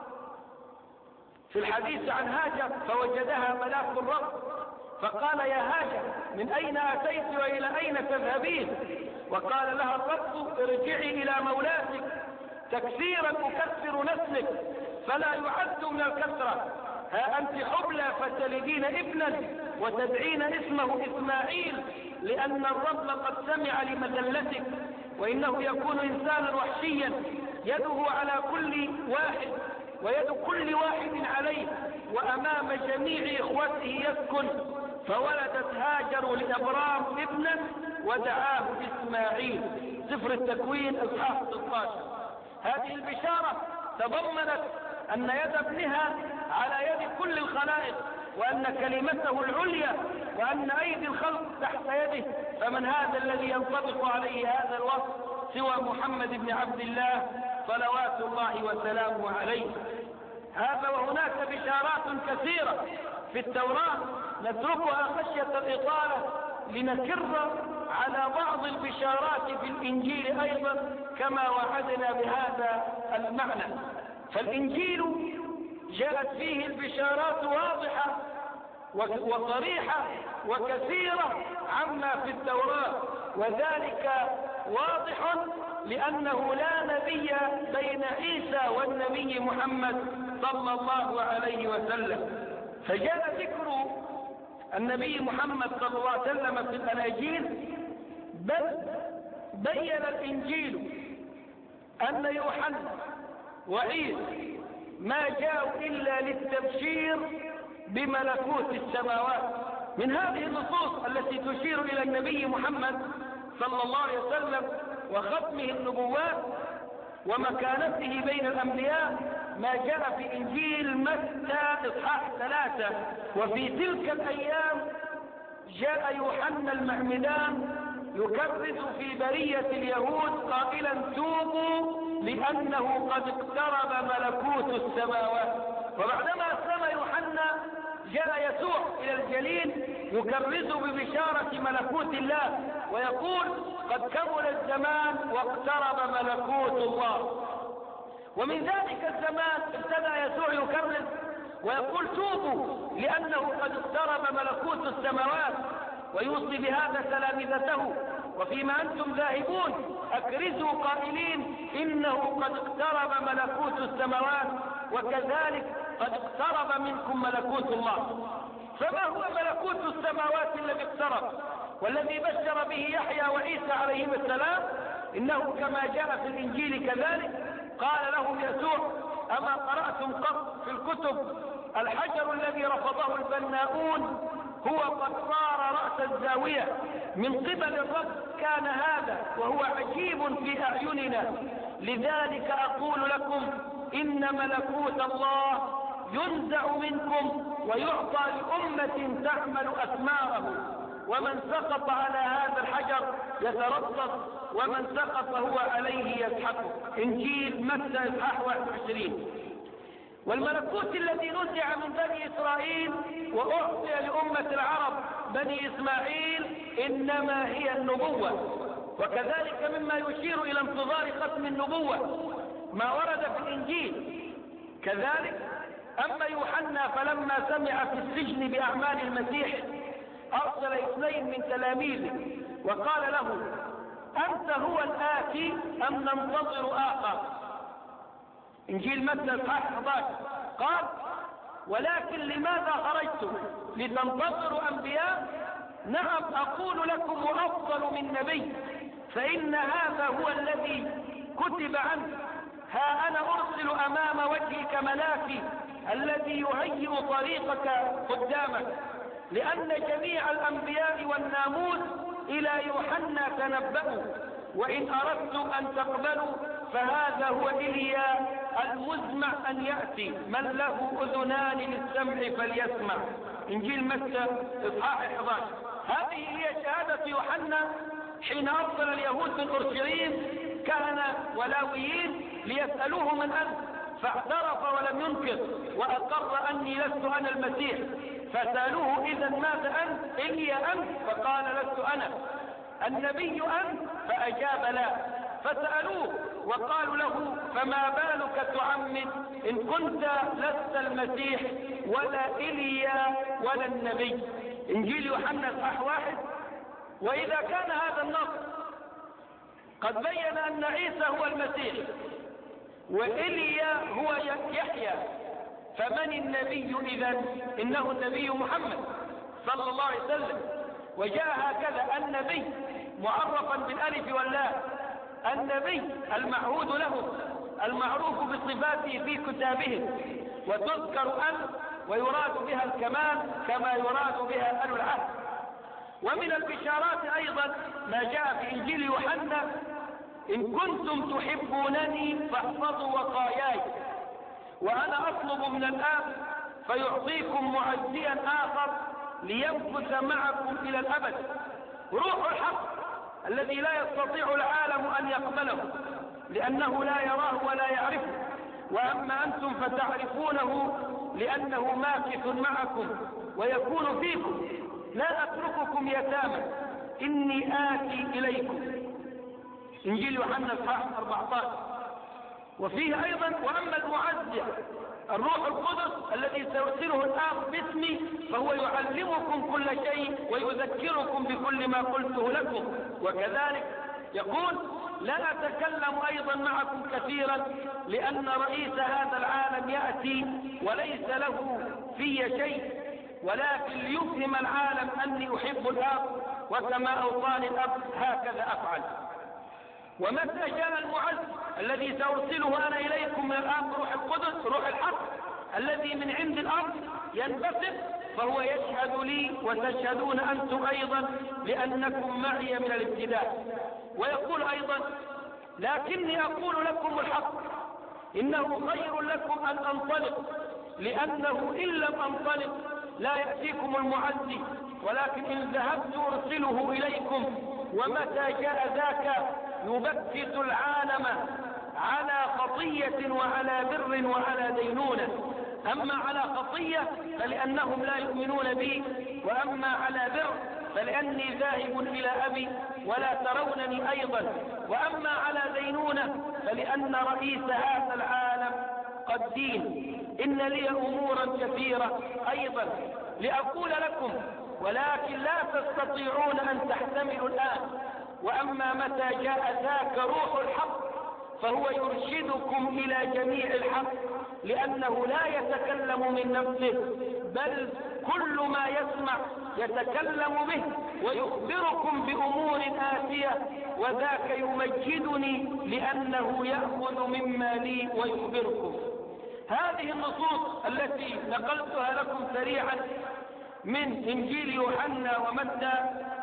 في الحديث عن هاجر: فوجدها ملاك الرب فقال: يا هاجر من أين أتيت وإلى أين تذهبين؟ وقال لها الرب: ارجعي إلى مولاتك، تكثيرا أكثر نسلك فلا يعد من الكثرة، ها أنت حبلى فتلدين ابنا وتدعين اسمه إسماعيل، لأن الرب قد سمع لمذلتك، وإنه يكون إنسانا وحشيا يده على كل واحد ويد كل واحد عليه، وأمام جميع إخوته يسكن. فولدت هاجر لأبرام ابنا ودعاه إسماعيل. سفر التكوين اصحاح ستة عشر. هذه البشارة تضمنت أن يد ابنها على يد كل الخلائق، وأن كلمته العليا، وأن أيدي الخلق تحت يده. فمن هذا الذي ينطبق عليه هذا الوصف سوى محمد بن عبد الله صلوات الله وسلامه عليه؟ هذا وهناك بشارات كثيرة في التوراة نتركها خشية الإطالة لنكر على بعض البشارات في الإنجيل أيضا كما وعدنا بهذا المعنى. فالإنجيل جاءت فيه البشارات واضحة وصريحة وكثيرة عما في التوراة، وذلك واضح لأنه لا نبي بين عيسى والنبي محمد صلى الله عليه وسلم. فجاء ذكر النبي محمد صلى الله عليه وسلم في الأناجيل، بل بين الإنجيل أن يوحنا وعيسى ما جاءوا إلا للتبشير بملكوت السماوات. من هذه النصوص التي تشير إلى النبي محمد صلى الله عليه وسلم وختمه النبوات ومكانته بين الأنبياء ما جاء في إنجيل متى إصحاح ثلاثة: وفي تلك الأيام جاء يوحنا المعمدان يكرز في برية اليهود قائلا توبوا لأنه قد اقترب ملكوت السماوات. وبعدما أسلم يوحنا جاء يسوع إلى الجليل يكرز ببشارة ملكوت الله ويقول قد كمل الزمان واقترب ملكوت الله. ومن ذلك الزمان ابتدأ يسوع يكرز ويقول توبوا لأنه قد اقترب ملكوت السماوات، ويوصي بهذا تلامذته: وفيما أنتم ذاهبون أكرزوا قائلين إنه قد اقترب ملكوت السماوات وكذلك قد اقترب منكم ملكوت الله. فما هو ملكوت السماوات الذي اقترب والذي بشر به يحيى وعيسى عليهما السلام؟ إنه كما جاء في الإنجيل كذلك قال لهم يسوع: أما قرأتم قط في الكتب الحجر الذي رفضه البناؤون هو قد صار رأس الزاوية، من قبل الرب كان هذا وهو عجيب في أعيننا. لذلك أقول لكم إن ملكوت الله ينزع منكم ويعطى لأمة تعمل أثماره، ومن سقط على هذا الحجر يترصص ومن سقط هو عليه يسحق. إنجيل متى إصحاح واحد وعشرين. والملكوت الذي نزع من بني إسرائيل وأعطي لأمة العرب بني إسماعيل إنما هي النبوة، وكذلك مما يشير إلى انتظار ختم النبوة ما ورد في الإنجيل. كذلك أما يوحنا فلما سمع في السجن بأعمال المسيح أرسل اثنين من تلاميذه وقال له: أنت هو الآتي أم ننتظر آخر؟ إنجيل متى إصحاح أحد عشر. قال: ولكن لماذا خرجتم؟ لتنتظروا أنبياء؟ نعم أقول لكم وأفضل من نبي، فإن هذا هو الذي كتب عنه: ها أنا أرسل أمام وجهك ملاكي الذي يهيئ طريقك قدامك. لأن جميع الأنبياء والناموس إلى يوحنا تنبأوا، وإن أردتم أن تقبلوا فهذا هو إيليا المزمع أن يأتي، من له أذنان للسمع فليسمع. إنجيل متى إصحاح أحد عشر. هذه هي شهادة يوحنا حين أرسل اليهود من أورشليم كهنة ولاويين ليسألوه من أنت، فاعترف ولم ينكر وأقر أني لست أنا المسيح. فسألوه: إذا ماذا أنت؟ إيليا أنت؟ فقال: لست أنا. النبي أنت؟ فأجاب: لا. فسألوه وقالوا له: فما بالك تعمد إن كنت لست المسيح ولا إيليا ولا النبي؟ إنجيل يوحنا إصحاح واحد. وإذا كان هذا النص قد بين أن عيسى هو المسيح وإيليا هو يحيى، فمن النبي إذن؟ إنه النبي محمد صلى الله عليه وسلم. وجاء هكذا النبي معرفا بالألف واللام، النبي المعهود له المعروف بصفاته في كتابهم، وتذكر أن ويراد بها الكمال كما يراد بها أهل العهد. ومن البشارات أيضا ما جاء في إنجيل يوحنا: إن كنتم تحبونني فاحفظوا وصاياي، وأنا أطلب من الآب فيعطيكم معزيا آخر ليمكث معكم إلى الأبد، روح الحق الذي لا يستطيع العالم أن يقبله لأنه لا يراه ولا يعرفه، وأما أنتم فتعرفونه لأنه ماكث معكم ويكون فيكم. لا أترككم يتامى، إني آتي إليكم. إنجيل يوحنا إصحاح أربعة عشر. وفيه أيضا وأما المعزي الروح القدس الذي سيرسله الآب باسمي فهو يعلمكم كل شيء ويذكركم بكل ما قلته لكم. وكذلك يقول لا أتكلم أيضا معكم كثيرا لأن رئيس هذا العالم يأتي وليس له في شيء، ولكن ليفهم العالم أني أحب الآب وكما أوصاني الأب هكذا أفعل. ومتى جاء المعز الذي سأرسله أنا إليكم من الآب روح القدس روح الحق الذي من عند الأرض ينبثق فهو يشهد لي وتشهدون أنتم أيضا لأنكم معي من الابتداء. ويقول أيضا لكني أقول لكم الحق إنه خير لكم أن أنطلق، لأنه إن لم أنطلق لا يأتيكم المعزي، ولكن إن ذهبت أرسله إليكم. ومتى جاء ذاك يبكت العالم على خطية وعلى بر وعلى دينونة. أما على خطية فلأنهم لا يؤمنون بي، وأما على بر فلأني ذاهب إلى أبي ولا ترونني أيضا، وأما على دينونة فلأن رئيس هذا العالم قد دين. إن لي أمورا كثيرة أيضا لأقول لكم ولكن لا تستطيعون أن تحتملوا الآن. وأما متى جاء ذاك روح الحق فهو يرشدكم إلى جميع الحق، لأنه لا يتكلم من نفسه بل كل ما يسمع يتكلم به ويخبركم بأمور آتية، وذاك يمجدني لأنه يأخذ مما لي ويخبركم. هذه النصوص التي نقلتها لكم سريعا من إنجيل يوحنا ومتى،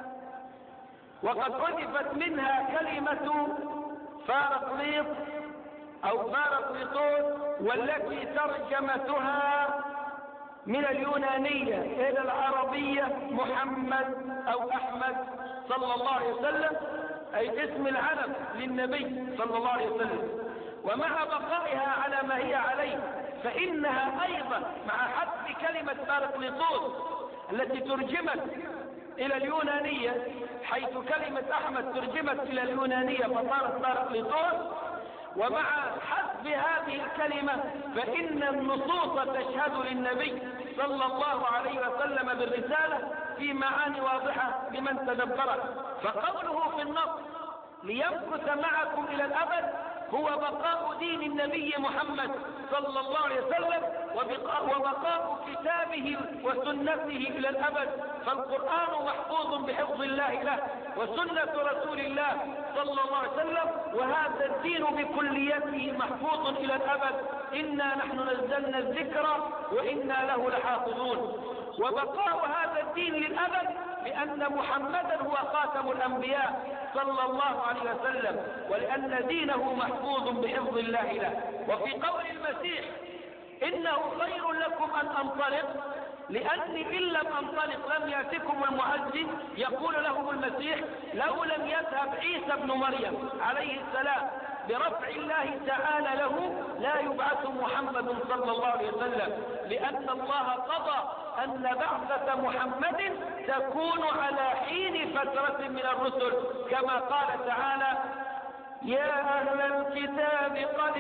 وقد حذفت منها كلمة فارقليط أو فارقليطون، والتي ترجمتها من اليونانية إلى العربية محمد أو أحمد صلى الله عليه وسلم، أي اسم العلم للنبي صلى الله عليه وسلم. ومع بقائها على ما هي عليه فإنها أيضا مع حذف كلمة فارقليطون التي ترجمت إلى اليونانية، حيث كلمة أحمد ترجمت إلى اليونانية فصارت فارقليطون، ومع حذف هذه الكلمة فإن النصوص تشهد للنبي صلى الله عليه وسلم بالرسالة في معاني واضحة لمن تدبرها. فقوله في النص ليمكث معكم إلى الأبد هو بقاء دين النبي محمد صلى الله عليه وسلم وبقاء كتابه وسنته إلى الأبد. فالقرآن محفوظ بحفظ الله له وسنة رسول الله صلى الله عليه وسلم، وهذا الدين بكليته محفوظ إلى الأبد. إنا نحن نزلنا الذكر وإنا له لحافظون. وبقاء هذا الدين للأبد لأن محمدا هو خاتم الأنبياء صلى الله عليه وسلم، ولأن دينه محفوظ بحفظ الله له. وفي قول المسيح إنه خير لكم أن أنطلق لأني إن لم أنطلق لم يأتكم المعزي، يقول لهم المسيح لو لم يذهب عيسى ابن مريم عليه السلام برفع الله تعالى له لا يبعث محمد صلى الله عليه وسلم، لأن الله قضى أن بعثة محمد تكون على حين فترة من الرسل، كما قال تعالى يا أهل الكتاب قد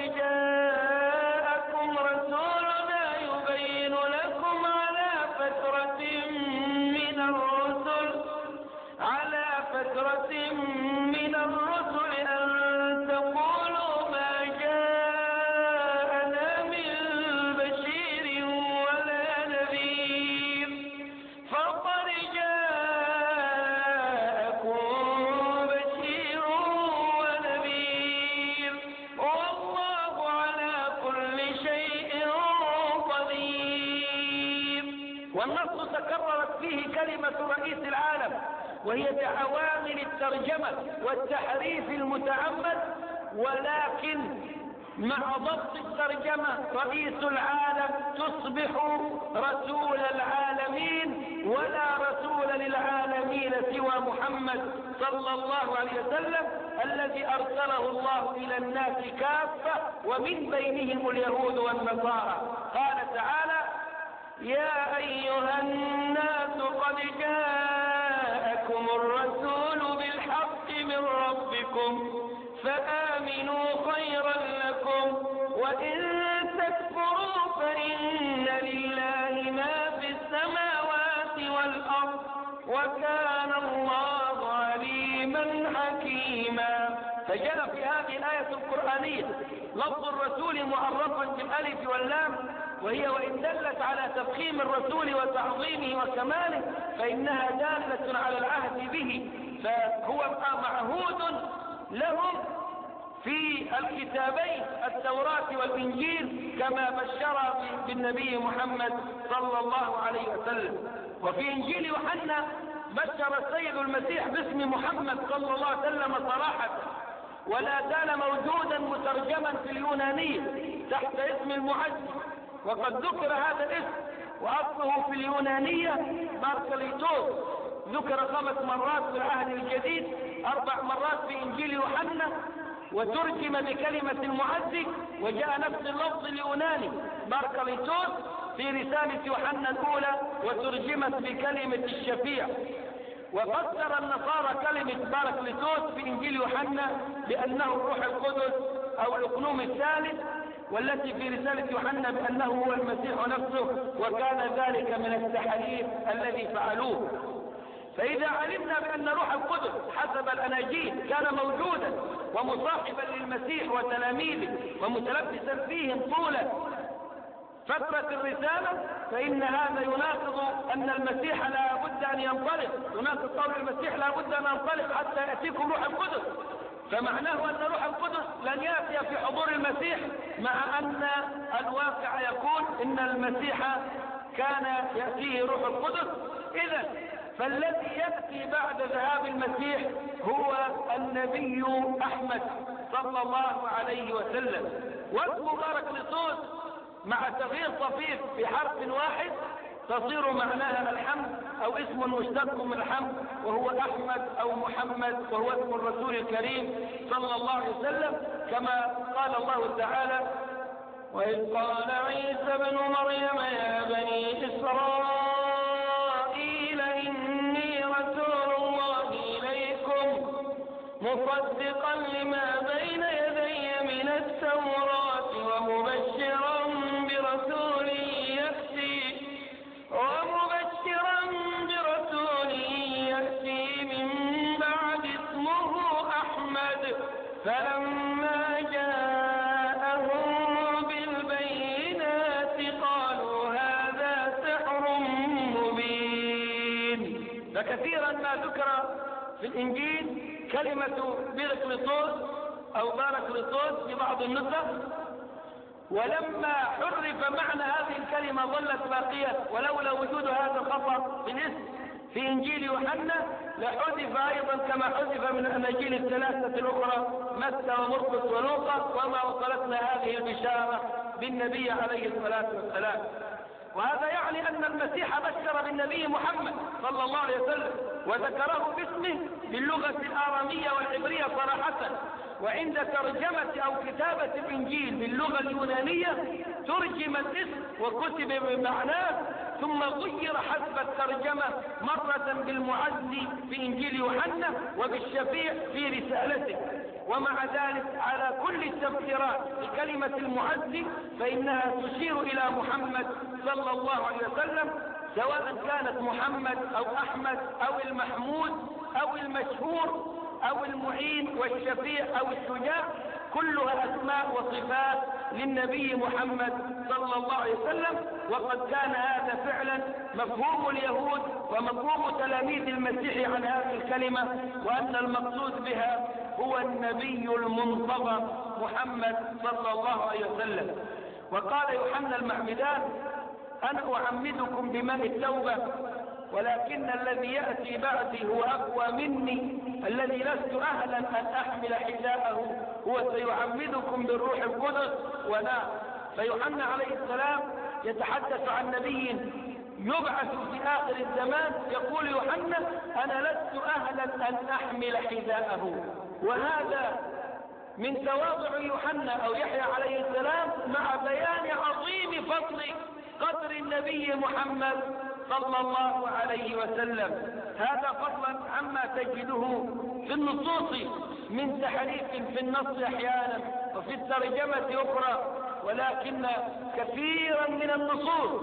جاءكم رسولنا يبين لكم على فترة من الرسل على فترة من الرسل أن تقولوا ما جاءنا من بشير ولا نذير فقد جاءكم بشير ونذير والله على كل شيء قدير. والنص تكررت فيه كلمة رئيس العالم، وهي بعوامل الترجمة والتحريف المتعمد، ولكن مع ضبط الترجمة رئيس العالم تصبح رسول العالمين، ولا رسول للعالمين سوى محمد صلى الله عليه وسلم الذي أرسله الله إلى الناس كافة ومن بينهم اليهود والنصارى. قال تعالى يا أيها الناس قد جاءكم الرسول بالحق من ربكم فآمنوا خيرا لكم وإن تكفروا فإن لله ما في السماوات والأرض وكان الله عليما حكيما. فجاء في هذه الآية القرآنية لفظ الرسول معرفا بالألف واللام، وهي وإن دلت على تفخيم الرسول وتعظيمه وكماله فإنها دالة على العهد به، فهو معهود لهم في الكتابين التوراة والإنجيل كما بشر بالنبي محمد صلى الله عليه وسلم. وفي إنجيل يوحنا بشر السيد المسيح باسم محمد صلى الله عليه وسلم صراحة، ولا زال موجودا مترجما في اليونانية تحت اسم المعزي، وقد ذكر هذا الاسم وأصله في اليونانية باركليتوس، ذكر خمس مرات في العهد الجديد، أربع مرات في إنجيل يوحنا، وترجم بكلمة المعزي، وجاء نفس اللفظ اليوناني باركليتوس في رسالة يوحنا الأولى وترجمت بكلمة الشفيع. وفسر النصارى كلمة باركليتوس في إنجيل يوحنا بأنه الروح القدس أو الأقنوم الثالث، والتي في رسالة يوحنا بأنه هو المسيح نفسه، وكان ذلك من التحريف الذي فعلوه. فإذا علمنا بأن روح القدس حسب الأناجيل كان موجودا ومصاحبا للمسيح وتلاميذه ومتلبسا فيهم طول فترة الرسالة، فإن هذا يناقض أن المسيح لا بد أن ينطلق، يناقض قول المسيح لا بد أن ينطلق حتى يأتيكم روح القدس، فمعناه أن روح القدس لن يأتي في حضور المسيح، مع أن الواقع يقول إن المسيح كان يأتيه روح القدس. إذن فالذي يأتي بعد ذهاب المسيح هو النبي أحمد صلى الله عليه وسلم. واسم باركليتوس مع تغيير طفيف في حرف واحد تصير معناها الحمد، أو اسم مشتق من الحمد وهو أحمد أو محمد، وهو اسم الرسول الكريم صلى الله عليه وسلم، كما قال الله تعالى: وإذ قال عيسى ابن مريم يا بني إسرائيل إني رسول الله إليكم مصدقا لما بين يدي من التوراة ومبشرا برسول يأتي ومبشرا برسول يأتي من بعد اسمه أحمد فلما جاءهم بالبينات قالوا هذا سحر مبين. فكثيرا ما ذكر في الإنجيل كلمة باركليتوس أو باركليتوس في بعض النسخ، ولما حرف معنى هذه الكلمة ظلت باقية، ولولا وجود هذا الخطأ في الاسم في إنجيل يوحنا لحذف أيضا كما حذف من الأناجيل الثلاثة الأخرى متى ومرقس ولوقا، وما وصلتنا هذه البشارة بالنبي عليه الصلاة والسلام. وهذا يعني أن المسيح بشر بالنبي محمد صلى الله عليه وسلم وذكره باسمه باللغة الآرامية والعبرية صراحة، وعند ترجمة أو كتابة الإنجيل باللغة اليونانية ترجم الاسم وكتب بمعناه، ثم غير حسب الترجمة مرة بالمعزي في إنجيل يوحنا وبالشفيع في رسالته. ومع ذلك على كل التفسيرات لكلمة المعزي فإنها تشير إلى محمد صلى الله عليه وسلم، سواء كانت محمد أو أحمد أو المحمود أو المشهور أو المعين والشفيع أو الشجاع، كلها أسماء وصفات للنبي محمد صلى الله عليه وسلم. وقد كان هذا فعلا مفهوم اليهود ومفهوم تلاميذ المسيح عن هذه الكلمة، وأن المقصود بها هو النبي المنتظر محمد صلى الله عليه وسلم. وقال يوحنا المعمدان: أنا أعمدكم بماء التوبة ولكن الذي يأتي بعدي هو أقوى مني الذي لست أهلا أن أحمل حذاءه، هو سيعمدكم بالروح القدس ونار. فيوحنا عليه السلام يتحدث عن نبي يبعث في آخر الزمان، يقول يوحنا: أنا لست أهلا أن أحمل حذاءه. وهذا من تواضع يوحنا أو يحيى عليه السلام مع بيان عظيم فضل قدر النبي محمد صلى الله عليه وسلم. هذا فضلا عما تجده في النصوص من تحريف في النص أحيانا وفي الترجمة أخرى، ولكن كثيرا من النصوص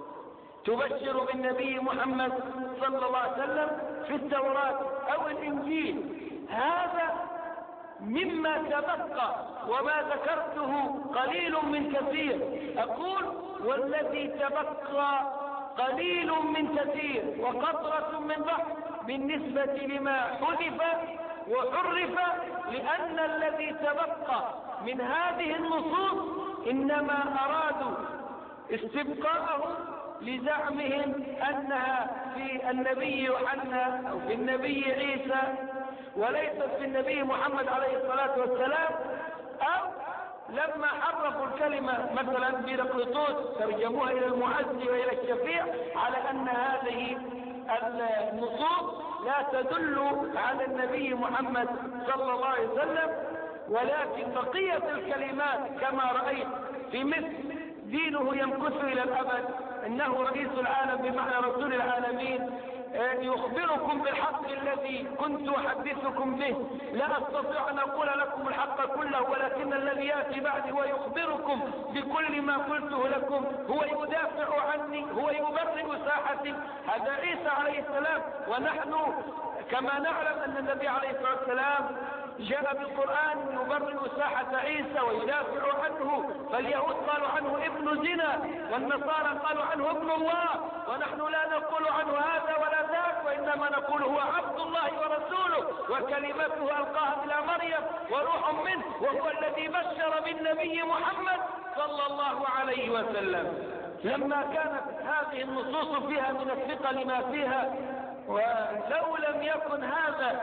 تبشر بالنبي محمد صلى الله عليه وسلم في التوراة أو الإنجيل. هذا مما تبقى، وما ذكرته قليل من كثير. أقول والذي تبقى قليل من كثير وقطرة من بحر بالنسبة لما حذف وحرف، لأن الذي تبقى من هذه النصوص إنما أرادوا استبقاءه لزعمهم أنها في النبي يوحنا أو في النبي عيسى وليست في النبي محمد عليه الصلاة والسلام، أو لما حرفوا الكلمة مثلا في رقلطوس ترجموها إلى المعزي وإلى الشفيع على أن هذه النصوص لا تدل على النبي محمد صلى الله عليه وسلم. ولكن بقية الكلمات كما رأيت في مثل دينه يمكث إلى الأبد، إنه رئيس العالم بمعنى رسول العالمين، يخبركم بالحق الذي كنت أحدثكم به، لا أستطيع أن أقول لكم الحق كله، ولكن الذي يأتي بعدي ويخبركم بكل ما قلته لكم، هو يدافع عني، هو يبرئ ساحتي. هذا عيسى عليه السلام. ونحن كما نعلم أن النبي عليه الصلاة والسلام جاء بالقرآن يبرئ ساحة عيسى ويدافع عنه، فاليهود قالوا عنه ابن زنا، والنصارى قالوا عنه ابن الله، ونحن لا نقول عنه هذا ولا ذاك، وإنما نقول هو عبد الله ورسوله وكلمته ألقاها إلى مريم وروح منه، وهو الذي بشر بالنبي محمد صلى الله عليه وسلم. لما كانت هذه النصوص فيها من الثقل ما فيها، ولو لم يكن هذا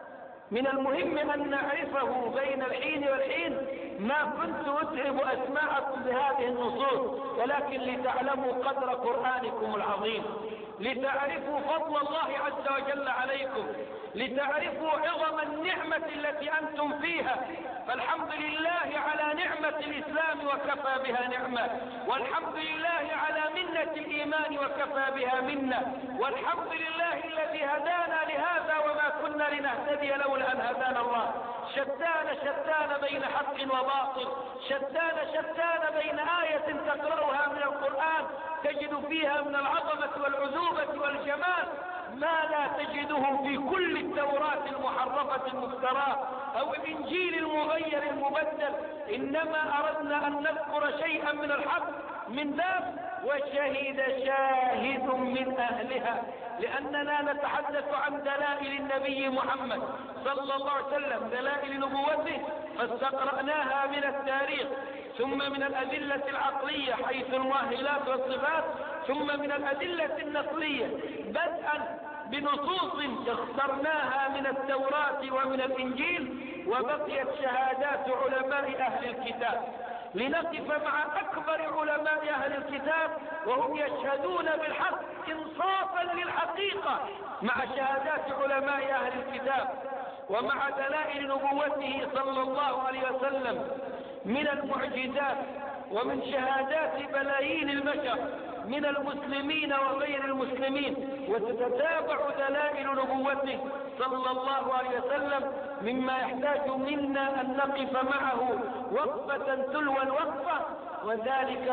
من المهم أن نعرفه بين الحين والحين ما كنت أتعب أسماعكم بهذه النصوص، ولكن لتعلموا قدر قرآنكم العظيم، لتعرفوا فضل الله عز وجل عليكم، لتعرفوا عظم النعمة التي أنتم فيها. فالحمد لله على نعمة الإسلام وكفى بها نعمة، والحمد لله على منة الإيمان وكفى بها منة، والحمد لله الذي هدانا لهذا وما كنا لنهتدي لولا أن هدانا الله. شتان شتان بين حق وباطل، شتان شتان بين آية تقرأها من القرآن تجد فيها من العظمة والعذوبة والجمال ما لا تجده في كل التوراة المحرفة المفتراة أو الإنجيل المغير المبدل. إنما أردنا أن نذكر شيئا من الحق من باب وشهد شاهد من أهلها، لأننا نتحدث عن دلائل النبي محمد صلى الله عليه وسلم، دلائل نبوته، فاستقرأناها من التاريخ، ثم من الأدلة العقلية حيث المؤهلات والصفات، ثم من الأدلة النقلية، بدءا بنصوص اخترناها من التوراة ومن الإنجيل، وبقيت شهادات علماء أهل الكتاب، لنقف مع أكبر علماء أهل الكتاب وهم يشهدون بالحق إنصافا للحقيقة مع شهادات علماء أهل الكتاب ومع دلائل نبوته صلى الله عليه وسلم من المعجزات ومن شهادات بلايين البشر من المسلمين وغير المسلمين، وتتتابع دلائل نبوته صلى الله عليه وسلم مما يحتاج منا أن نقف معه وقفة تلو الوقفة، وذلك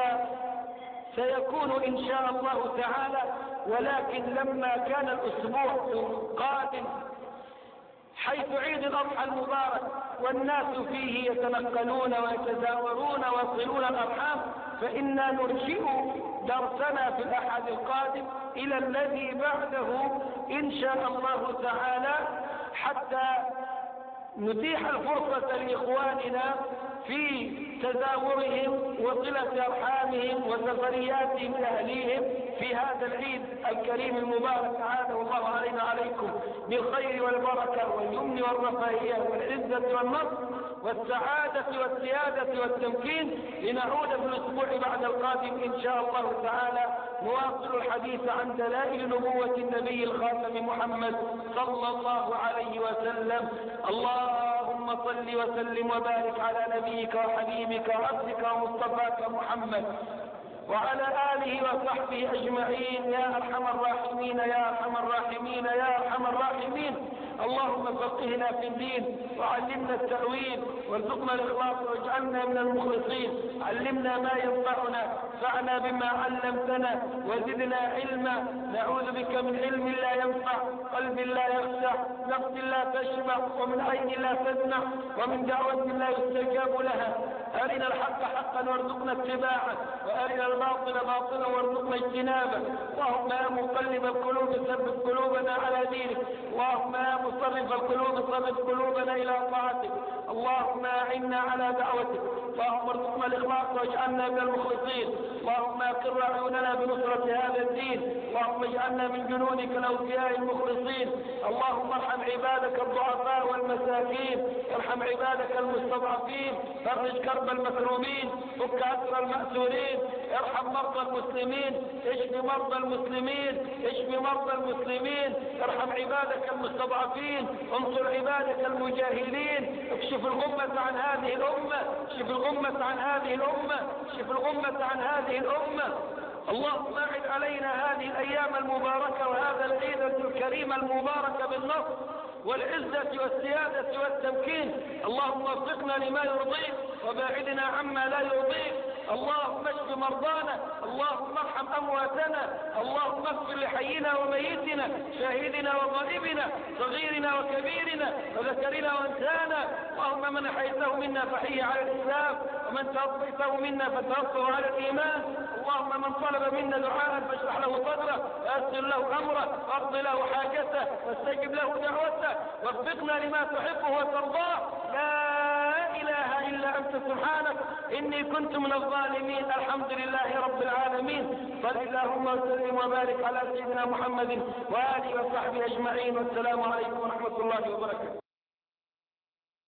سيكون إن شاء الله تعالى. ولكن لما كان الأسبوع القادم حيث عيد الأضحى المبارك والناس فيه يتنقلون ويتزاورون ويصلون الأرحام، فإنا نرجئ درسنا في الأحد القادم إلى الذي بعده إن شاء الله تعالى، حتى نتيح الفرصة لإخواننا في تزاورهم وصلة أرحامهم وسفرياتهم لأهليهم في هذا العيد الكريم المبارك. عاده الله علينا عليكم بالخير والبركة واليمن والرفاهية والعزة والنصر والسعادة والسيادة والتمكين، لنعود في الأسبوع بعد القادم إن شاء الله تعالى نواصل الحديث عن دلائل نبوة النبي الخاتم محمد صلى الله عليه وسلم. اللهم صل وسلم وبارك على نبيك وحبيبك وعبدك ومصطفاك محمد وعلى آله وصحبه أجمعين يا أرحم الراحمين يا أرحم الراحمين يا أرحم الراحمين. اللهم فقهنا في الدين وعلمنا التأويل وارزقنا الإخلاص واجعلنا من المخلصين. علمنا ما ينفعنا، انفعنا بما علمتنا وزدنا علما. نعوذ بك من علم لا ينفع، قلب لا يخشع، نفس لا تشبع، ومن عين لا تدمع، ومن دعوة لا يستجاب لها. أرنا الحق حقا وارزقنا اتباعه، وأرنا الباطل باطلا وارزقنا اجتنابه. اللهم يا مقلب القلوب ثبت قلوبنا على دينك. اللهم يا مصرف القلوب صرف قلوبنا إلى طاعتك. اللهم أعنا على دعوتك. اللهم ارزقنا الإخلاص واجعلنا من المخلصين. اللهم أقر عيوننا بنصرة هذا الدين. اللهم اجعلنا من جنودك الأوفياء المخلصين. اللهم ارحم عبادك الضعفاء والمساكين، ارحم عبادك المستضعفين، فرج كرب المكروبين، فك أسر المأسورين، ارحم مرضى المسلمين، اشف مرضى المسلمين، اشف مرضى المسلمين، ارحم عبادك المستضعفين، انصر عبادك المجاهدين. اكشف الغمة عن هذه الأمة، اكشف الغمة عن هذه الأمة، اكشف الغمة عن هذه الأمة. اللهم اعد علينا هذه الأيام المباركة وهذا العيد الكريم المبارك بالنصر والعزة والسيادة والتمكين. اللهم وفقنا لما يرضيك وباعدنا عما لا يرضيك. اللهم اشف مرضانا، اللهم ارحم أمواتنا، اللهم اغفر لحينا وميتنا، شاهدنا وغائبنا، صغيرنا وكبيرنا، وذكرنا وانثانا. اللهم من احييته منا فحي على الإسلام، ومن توفيته منا فتوفه على الإيمان. اللهم من طلب منا دعاء فاشرح له صدره ويسر له أمره واقض له حاجته واستجب له دعوته، وفقنا لما تحبه وترضاه. لا إله إلا أنت سبحانك إني كنت من الظالمين. الحمد لله رب العالمين. صل اللهم وسلم وبارك على سيدنا محمد وآله وصحبه أجمعين، والسلام عليكم ورحمة الله وبركاته.